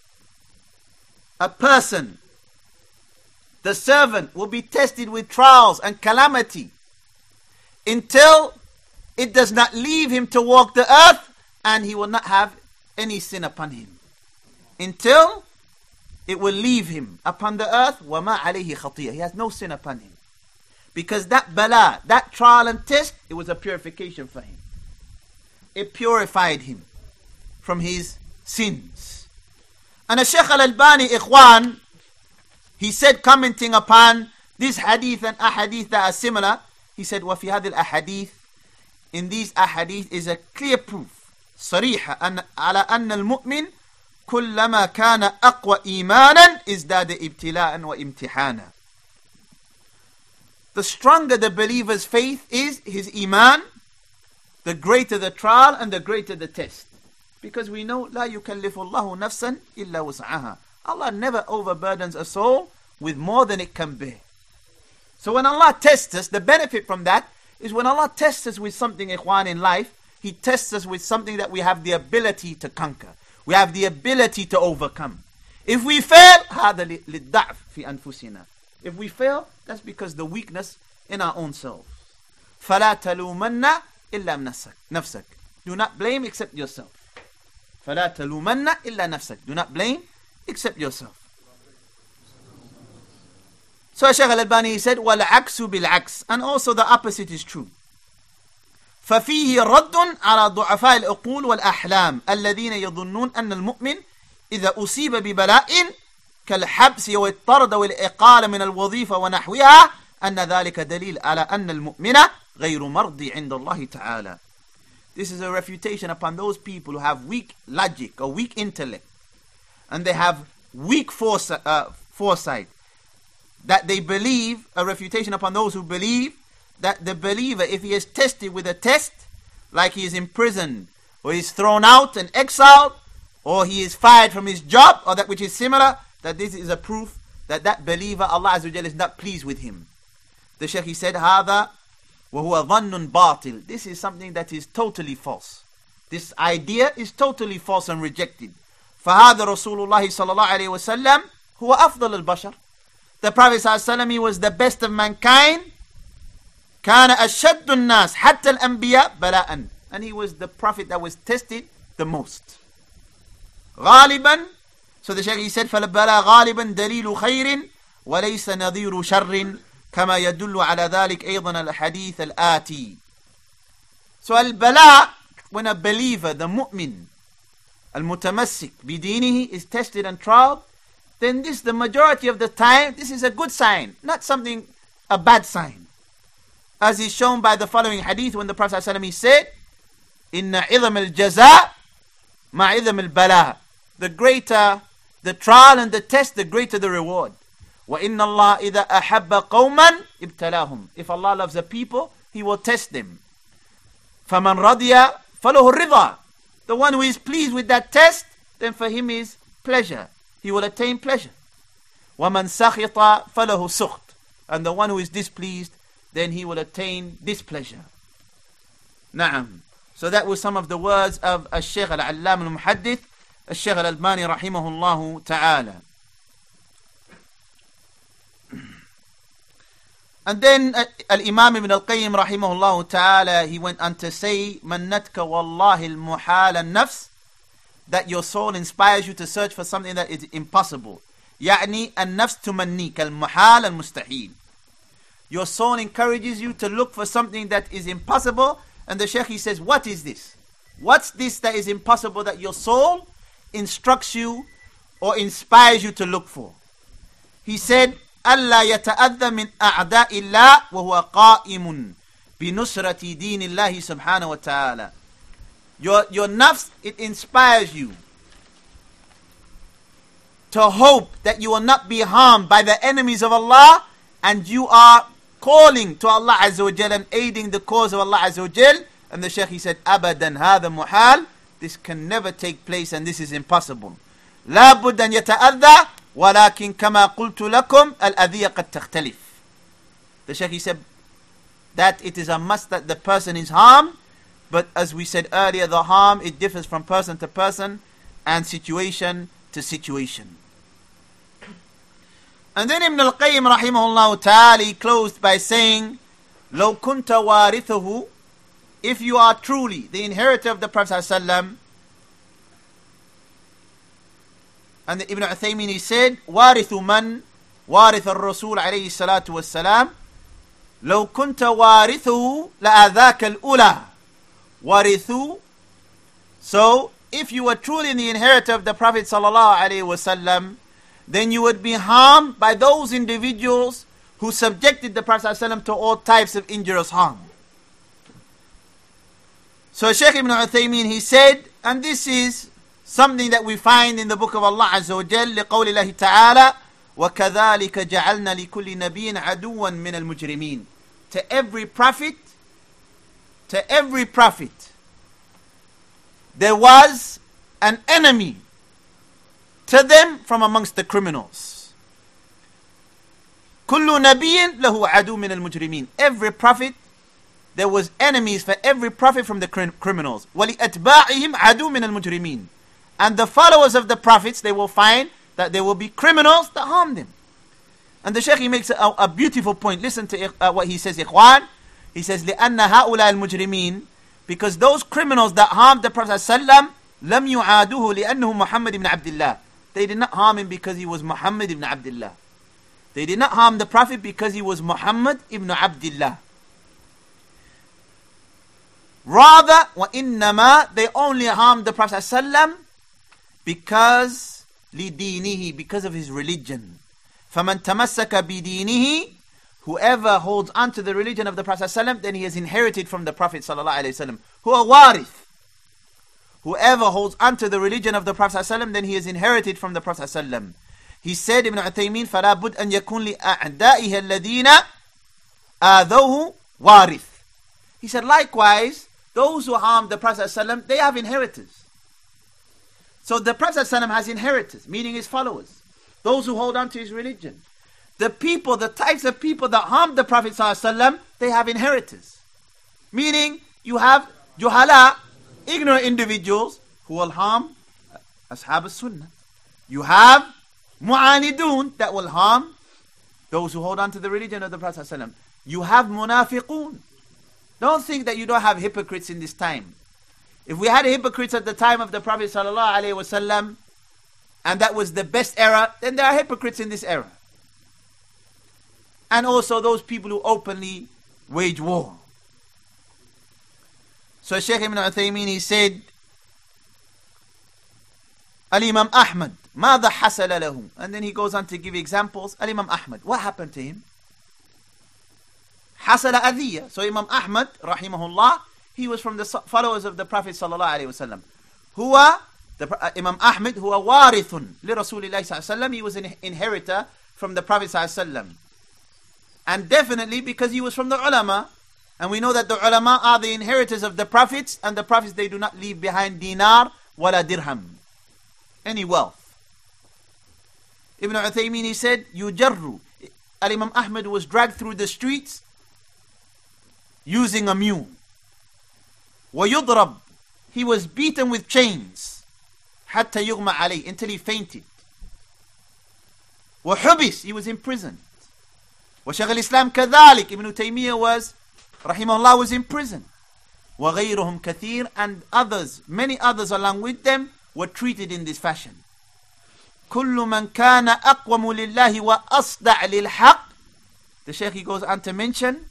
A person, the servant, will be tested with trials and calamity until it does not leave him to walk the earth and he will not have any sin upon him. Until it will leave him upon the earth, وَمَا عَلَيْهِ خَطِيئَةٌ. He has no sin upon him. Because that bala, that trial and test, it was a purification for him. It purified him from his sins. And Shaykh Al-Albani, Ikhwan, he said, commenting upon this hadith and ahadith that are similar, he said, وَفِي هَذِي الْأَحَادِيثِ. In these ahadith is a clear proof, صريحة, على أن المؤمن كلما كان أقوى إيمانا ازداد ابتلاء وامتحانا. The stronger the believer's faith is, his iman, the greater the trial and the greater the test. Because we know, لا يكلف الله نفسا إلا وسعها. Allah never overburdens a soul with more than it can bear. So when Allah tests us, the benefit from that is when Allah tests us with something, ikhwan, in life, He tests us with something that we have the ability to conquer. We have the ability to overcome. If we fail, هذا للضعف في أنفسنا. If we fail, that's because the weakness in our own selves. فَلَا تَلُومَنَّ إِلَّا نَفْسَكَ. Do not blame except yourself. فَلَا تَلُومَنَّ إِلَّا نَفْسَكَ. Do not blame except yourself. So Shaykh Al-Albani said, وَالْعَكْسُ بِالْعَكْسِ. And also the opposite is true. ففيه رد على ضعفاء العقول والأحلام الذين يظنون أن المؤمن إذا أصيب ببلاء كالحبس والطرد والإقالة من الوظيفة ونحوها أن ذلك دليل على أن المؤمن غير مرضي عند الله تعالى. This is a refutation upon those people who have weak logic or weak intellect, and they have weak foresight, that they believe, a refutation upon those who believe that the believer, if he is tested with a test, like he is imprisoned, or he is thrown out and exiled, or he is fired from his job, or that which is similar, that this is a proof that that believer, Allah Azza wa Jalla, is not pleased with him. The Shaykh, he said, هذا وهو ظن باطل. This is something that is totally false. This idea is totally false and rejected. فهذا رسول الله صلى الله عليه وسلم هو أفضل البشر. The Prophet صلى الله عليه وسلم, he was the best of mankind. كان أشد الناس حتى الأنبياء بلاءً. And he was the prophet that was tested the most. غالبا. So the Shaykh, he said, فَالْبَلَى غَالِبًا دَلِيلُ خَيْرٍ وَلَيْسَ نَظِيرُ شَرٍ كَمَا يَدُلُّ عَلَى ذَلِكَ أيضا الحديث الآتي. So al-bala, when a believer, the mu'min, al-mutamassik bidinihi, is tested and tried, then this, the majority of the time, this is a good sign, not something, a bad sign. As is shown by the following hadith, when the Prophet ﷺ, he said, إِنَّ عِظَمَ الْجَزَاءِ مَعْ عِظَمِ الْبَلَاءِ. The greater the trial and the test, the greater the reward. وَإِنَّ اللَّهَ إِذَا أَحَبَّ قَوْمًا ابْتَلَاهُمْ. If Allah loves a people, He will test them. فَمَنْ رَضِيَ فَلَهُ الرِّضَى. The one who is pleased with that test, then for him is pleasure. He will attain pleasure. وَمَنْ سَخِطَ فَلَهُ سُخْطٌ. And the one who is displeased, then he will attain displeasure. نعم. So that was some of the words of Al-Shaykh Al-Allam Al-Muhaddith, Al-Shaykh Al-Albani rahimahullah ta'ala. And then Al-Imam Ibn Al-Qayyim rahimahullah ta'ala, he went on to say, Mannatka wallahi al-muhal al-nafs, that your soul inspires you to search for something that is impossible. يعني النفس تمنيك المحال المستحيل. Your soul encourages you to look for something that is impossible. And the Shaykh, he says, what is this? What's this that is impossible that your soul instructs you or inspires you to look for? He said, ألا يتأذى من أعداء الله وهو قائم بنصرة دين الله سبحانه وتعالى. Your nafs, it inspires you to hope that you will not be harmed by the enemies of Allah, and you are calling to Allah Azza wa Jal and aiding the cause of Allah Azza wa Jal. And the Shaykh, he said, أبدا هذا محال. This can never take place and this is impossible. لا بد أن يتأذى ولكن كما قلت لكم الأذية قد تختلف. The Shaykh, he said that it is a must that the person is harmed, but as we said earlier, the harm, it differs from person to person and situation to situation. And then Ibn Al-Qayyim rahimahullah ta'ala closed by saying, لو كنت وارثه, if you are truly the inheritor of the Prophet ﷺ. And Ibn Uthaymin, he said, وارث من وارث الرسول عليه الصلاة والسلام لو كنت وارثه لأذاك الأولى وارثوا. So if you were truly the inheritor of the Prophet sallallahu alaihi wasallam, then you would be harmed by those individuals who subjected the Prophet ﷺ to all types of injurious harm. So Shaykh Ibn Uthaymin, he said, and this is something that we find in the book of Allah Azza wa Jal, لقول الله تعالى وكذلك جعلنا لكل نبي عدوا من المجرمين. To every prophet, there was an enemy to them from amongst the criminals. كل نبي له عدو من المجرمين. Every prophet, there was enemies for every prophet from the criminals. ولأتباعهم عدو من المجرمين. And the followers of the prophets, they will find that there will be criminals that harm them. And the Shaykh, he makes a beautiful point. Listen to what he says, Ikhwan. He says, لأن هؤلاء المجرمين, because those criminals that harmed the Prophet ﷺ, لم يعادوه لأنه محمد ibn Abdullah. They did not harm him because he was Muhammad ibn Abdullah. They did not harm the Prophet because he was Muhammad ibn Abdullah. Rather, وإنما, they only harmed the Prophet ﷺ because لدينه, because of his religion. فمن تمسك بدينه, whoever holds on to the religion of the Prophet ﷺ, then he has inherited from the Prophet ﷺ. هو وارث. Whoever holds on to the religion of the Prophet ﷺ, then he has inherited from the Prophet ﷺ. He said, Ibn Uthaymin, فلا بد أن يكون لأعدائه الذين آذوه وارث. He said, likewise, those who harm the Prophet ﷺ, they have inheritors. So the Prophet ﷺ has inheritors, meaning his followers, those who hold on to his religion. The people, the types of people that harm the Prophet ﷺ, they have inheritors. Meaning, you have juhala, ignorant individuals who will harm Ashab al-Sunnah. You have mu'anidun that will harm those who hold on to the religion of the Prophet ﷺ. You have munafiqun. Don't think that you don't have hypocrites in this time. If we had hypocrites at the time of the Prophet ﷺ, and that was the best era, then there are hypocrites in this era. And also those people who openly wage war. So Shaykh Ibn Uthaymin, he said, Al-Imam Ahmad, ماذا حصل له? And then he goes on to give examples. Al-Imam Ahmad, what happened to him? حصل أذية. So Imam Ahmad, rahimahullah, he was from the followers of the Prophet sallallahu alaihi wasallam. Huwa, Imam Ahmad, huwa warithun li Rasulillahi sallallahu alaihi wasallam. He was an inheritor from the Prophet sallallahu alaihi wasallam. And definitely because he was from the ulama. And we know that the ulama are the inheritors of the prophets, and the prophets, they do not leave behind dinar wala dirham, any wealth. Ibn Uthaymin, he said, yujarru. Al-Imam Ahmad was dragged through the streets using a mule. وَيُضْرَبْ. He was beaten with chains. حَتَّى يُغْمَى عَلَيْهِ. Until he fainted. وَحُبِسْ. He was imprisoned. وشيخ الإسلام كذلك. Ibn Taymiyyah was, rahimahullah, was in prison. وغيرهم كثير. And others, many others along with them, were treated in this fashion. كل من كان أقوم لله وأصدع للحق. The Shaykh, he goes on to mention,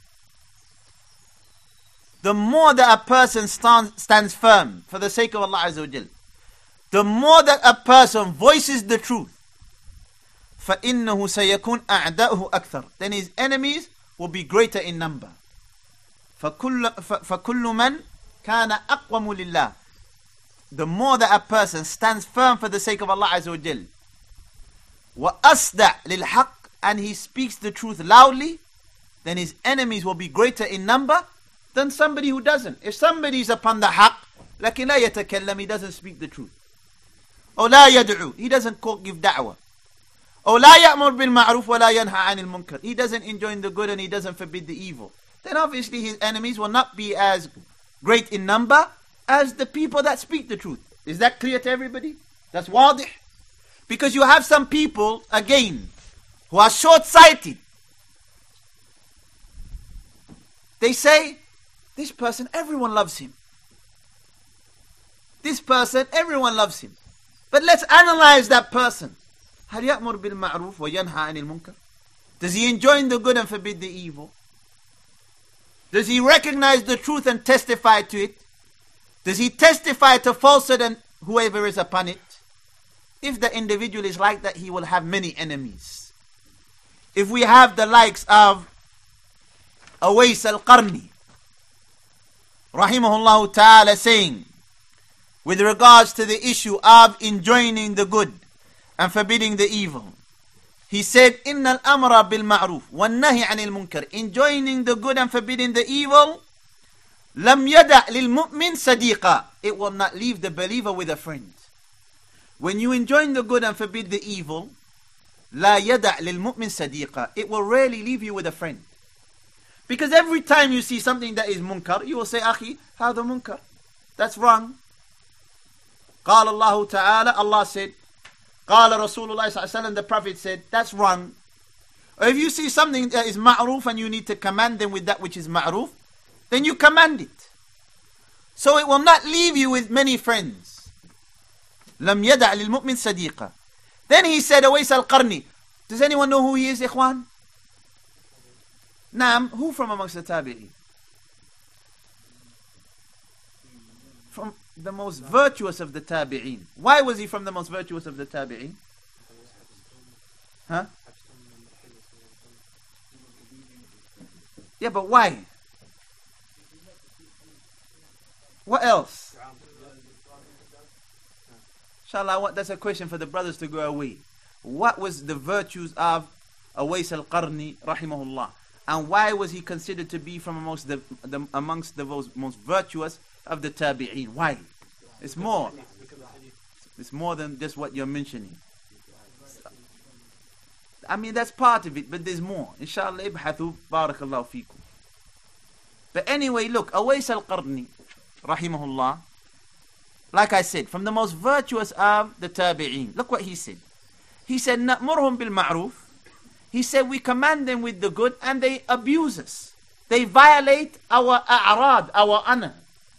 the more that a person stands firm for the sake of Allah Azza wa Jal, the more that a person voices the truth, فَإِنَّهُ سَيَكُونَ أَعْدَاؤُهُ أَكْثَرُ. Then his enemies will be greater in number. فَكُلُّ مَنْ كَانَ أَقْوَمُ لِلَّهِ. The more that a person stands firm for the sake of Allah Azza wa Jal, وَأَصْدَعْ لِلْحَقِّ, and he speaks the truth loudly, then his enemies will be greater in number than somebody who doesn't. If somebody is upon the haqq, لكن لا يتكلم, he doesn't speak the truth. أو لا يدعو, he doesn't give da'wah. أو لا يأمر بالمعروف ولا ينهى عن المنكر, he doesn't enjoin the good and he doesn't forbid the evil. Then obviously his enemies will not be as great in number as the people that speak the truth. Is that clear to everybody? That's wadih. Because you have some people, again, who are short-sighted. They say, this person, everyone loves him. This person, everyone loves him. But let's analyze that person. هل يأمر بالمعروف وينهى عن المنكر? Does he enjoin the good and forbid the evil? Does he recognize the truth and testify to it? Does he testify to falsehood and whoever is upon it? If the individual is like that, he will have many enemies. If we have the likes of Awais al-Qarni, rahimahullah ta'ala, saying, with regards to the issue of enjoining the good and forbidding the evil, he said, إِنَّ الْأَمْرَ بِالْمَعْرُوفِ وَالنَّهِي عَنِ الْمُنْكَرِ. Enjoining the good and forbidding the evil, لَمْ يَدَعْ لِلْمُؤْمِنِ صَدِيقًا. It will not leave the believer with a friend. When you enjoin the good and forbid the evil, لا يدع للمؤمن صديقا, it will rarely leave you with a friend. Because every time you see something that is munkar, you will say, أخي, هذا munkar. That's wrong. قال الله تعالى, Allah said, قال رسول الله صلى الله عليه وسلم, the Prophet said, that's wrong. Or if you see something that is ma'ruf and you need to command them with that which is ma'ruf, then you command it. So it will not leave you with many friends. لم يدع للمؤمن صديقا. Then he said, Awais al-Qarni. Does anyone know who he is, ikhwan? Naam, who from amongst the tabi'in? From the most virtuous of the tabi'in. Why was he from the most virtuous of the tabi'in? Huh? Yeah, but why? What else? Inshallah, that's a question for the brothers to go away. What was the virtues of Awais al-Qarni, rahimahullah? And why was he considered to be from amongst the most virtuous of the tabi'een? Why? It's more. It's more than just what you're mentioning. I mean, that's part of it, but there's more. Inshallah, ibhathu, barakallahu feekum. But anyway, look, Awais al-Qarni, rahimahullah, like I said, from the most virtuous of the tabi'een. Look what he said. He said, نَأْمُرْهُمْ بِالْمَعْرُوفِ. He said, we command them with the good and they abuse us. They violate our a'rad, our honor.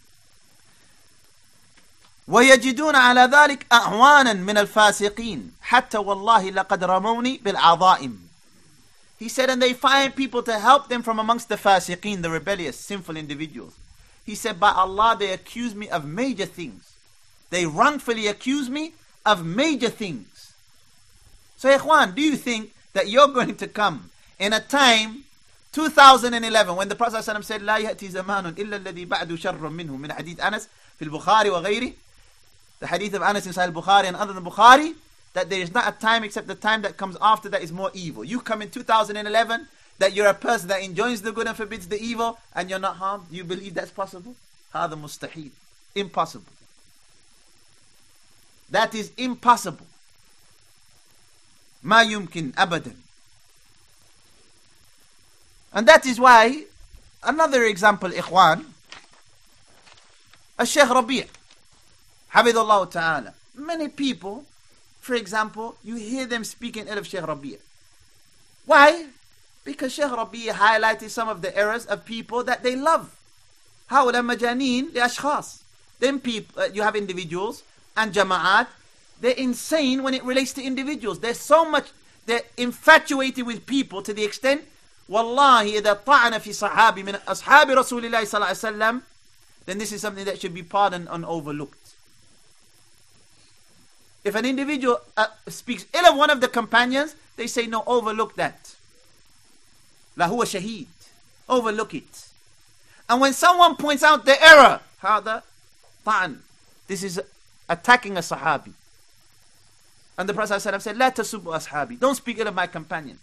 وَيَجِدُونَ عَلَى ذَلِكَ أَعْوَانًا مِنَ الْفَاسِقِينَ حَتَّى وَاللَّهِ لَقَدْ رَمَوْنِي بِالْعَظَائِمِ. He said, and they find people to help them from amongst the fasiqeen, the rebellious, sinful individuals. He said, by Allah, they accuse me of major things. They wrongfully accuse me of major things. So, ikhwan, do you think that you're going to come in a time, 2011, when the Prophet ﷺ said, لا يأتي زمان إلا الذي بعد شر منه, من hadith Anas في البخاري وغيره, the hadith of Anas in Sahih al-Bukhari and other than Bukhari, that there is not a time except the time that comes after that is more evil. You come in 2011, that you're a person that enjoys the good and forbids the evil, and you're not harmed. You believe that's possible? هذا مستحيل. Impossible. That is impossible. ما يمكن أبدا. And that is why, another example, ikhwan, Sheikh Rabi' Hafidhullah Ta'ala. Many people, for example, you hear them speaking ill of Sheikh Rabi'. Why? Because Sheikh Rabi' highlighted some of the errors of people that they love. هؤلاء مجانين لأشخاص. Then people, you have individuals and jama'at, they're insane when it relates to individuals. They're infatuated with people to the extent, والله إذا طعن في صحابي من أصحاب رسول الله صلى الله عليه وسلم, then this is something that should be pardoned and overlooked. If an individual speaks ill of one of the companions, they say, no, overlook that. La huwa shaheed. Overlook it. And when someone points out the error, هذا طعن. This is attacking a sahabi. And the Prophet ﷺ said, لا تسبوا أصحابي. Don't speak ill of my companions.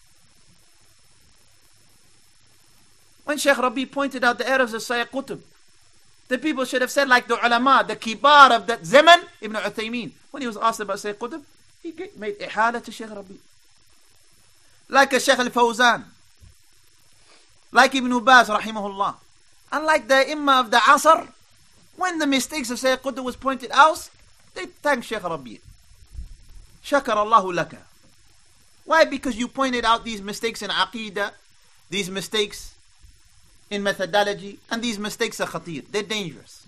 When Sheikh Rabi pointed out the errors of Sayyid Qutb, the people should have said like the ulama, the kibar of that zaman, Ibn Uthaymeen. When he was asked about Sayyid Qutb, he made ihala to Sheikh Rabi. Like a Sheikh al-Fawzan, like Ibn Baz rahimahullah, and like the Imam of the Asr, when the mistakes of Sayyid Qutb was pointed out, they thanked Sheikh Rabi. Shakar Allahu laka. Why? Because you pointed out these mistakes in Aqidah, these mistakes in methodology, and these mistakes are khatir. They're dangerous.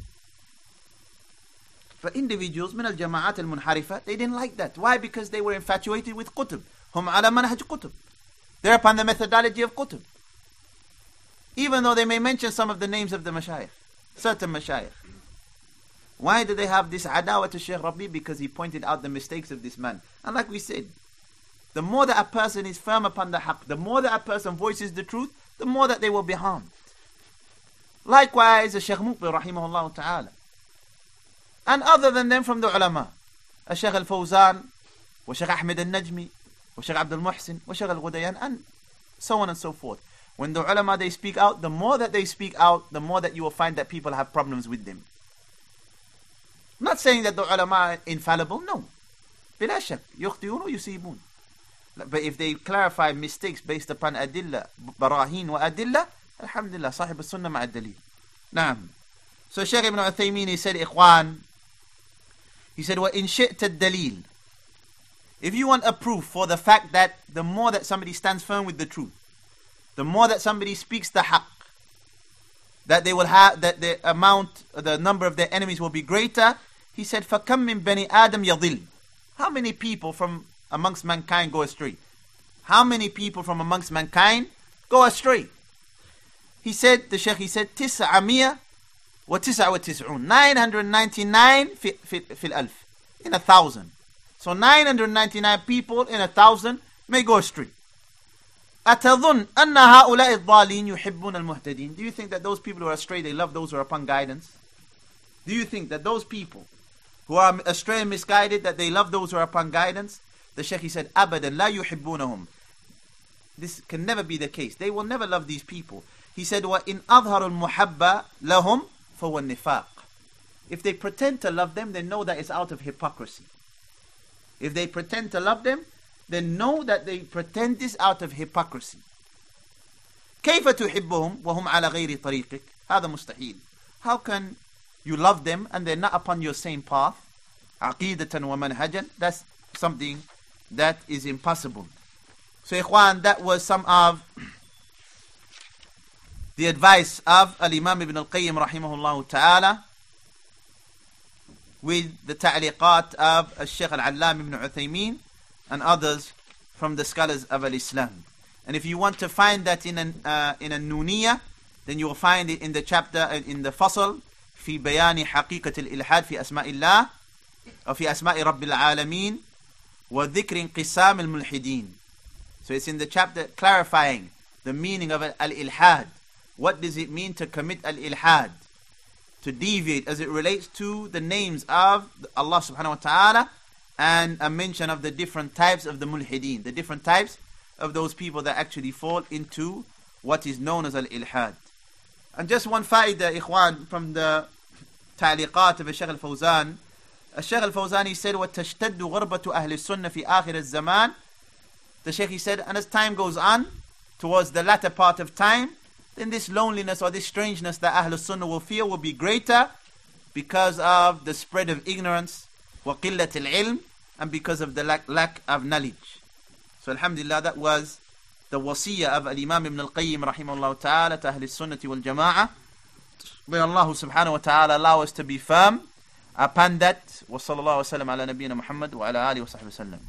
For individuals, min al-jama'at al-munharifa, they didn't like that. Why? Because they were infatuated with Qutb. Hum ala manhaj Qutb. They're upon the methodology of Qutb. Even though they may mention some of the names of the mashayikh, certain mashayikh. Why do they have this adawa to Sheikh Rabi? Because he pointed out the mistakes of this man. And like we said, the more that a person is firm upon the haqq, the more that a person voices the truth, the more that they will be harmed. Likewise, Sheikh Muqbil rahimahullah ta'ala. And other than them from the ulama, Sheikh al-Fawzan, wa Sheikh Ahmed al-Najmi, wa Sheikh Abdul Muhsin, wa Sheikh al-Ghudayan, and so on and so forth. When the ulama, they speak out, the more that they speak out, the more that you will find that people have problems with them. I'm not saying that the ulama are infallible, no. بلا شك يخطئون ويصيبون. But if they clarify mistakes based upon adilla, barahin wa adilla, alhamdulillah, صاحب السنة مع الدليل. نعم. So Shaykh Ibn Uthaymeen, he said, إخوان, he said, وَإِن شِئْتَ الدَّلِيل. If you want a proof for the fact that the more that somebody stands firm with the truth, the more that somebody speaks the haqq, that they will have, that the number of their enemies will be greater, he said, فَكَمْ مِن بَنِي آدَمْ يَضِلْ. How many people from amongst mankind go astray? How many people from amongst mankind go astray? He said, the Shaykh, he said, 999 999 في الألف, in 1,000. So 999 people in 1,000 may go astray. أتظن أن هؤلاء الضالين يحبون المهتدين. Do you think that those people who are astray, they love those who are upon guidance? Do you think that those people who are astray and misguided, that they love those who are upon guidance? The Shaykh, he said, أبدا لا يحبونهم. This can never be the case. They will never love these people. He said, وَإِنْ أَظْهَرُ الْمُحَبَّ لَهُمْ فَهُوَ النِّفَاقِ. If they pretend to love them, then know that it's out of hypocrisy. If they pretend to love them, then know that they pretend this out of hypocrisy. كيف تحبهم وهم على غير طريقك؟ هذا مستحيل. How can you love them and they're not upon your same path? عقيدة ومنهجا. That's something that is impossible. So ikhwan, that was some of the advice of Al-Imam Ibn Al-Qayyim rahimahullah ta'ala with the ta'liqat of Al-Shaykh Al-Allam Ibn Uthaymeen and others from the scholars of Al-Islam. And if you want to find that in a Nuniyah, then you will find it in the chapter, in the fasl, في بيان حقيقة الإلحاد في أسماء الله أو في أسماء رب العالمين وذكر انقسام الملحدين. So it's in the chapter clarifying the meaning of al-ilhad. What does it mean to commit al-ilhad? To deviate as it relates to the names of Allah subhanahu wa ta'ala, and a mention of the different types of the mulhideen, the different types of those people that actually fall into what is known as al-ilhad. And just one fa'idah, ikhwan, from the ta'liqat of Shaykh al-Fawzan. Shaykh al-Fawzan, he said, وَتَشْتَدُّ غَرْبَةُ أَهْلِ السُنَّةِ فِي آخِرِ الزَّمَانِ. The Shaykh, he said, and as time goes on, towards the latter part of time, then this loneliness or this strangeness that Ahl Sunnah will feel will be greater. because of the spread of ignorance, وَقِلَّةِ الْعِلْم, and because of the lack of knowledge. So alhamdulillah, that was the wasiyah of Al-Imam Ibn Al-Qayyim rahimahullah ta'ala to Ahl Sunnati wal Jama'ah. May Allah subhanahu wa ta'ala allow us to be firm upon that. Wa sallallahu wa sallam ala nabiyyina Muhammad wa ala alihi wa sahbihi wa sallam.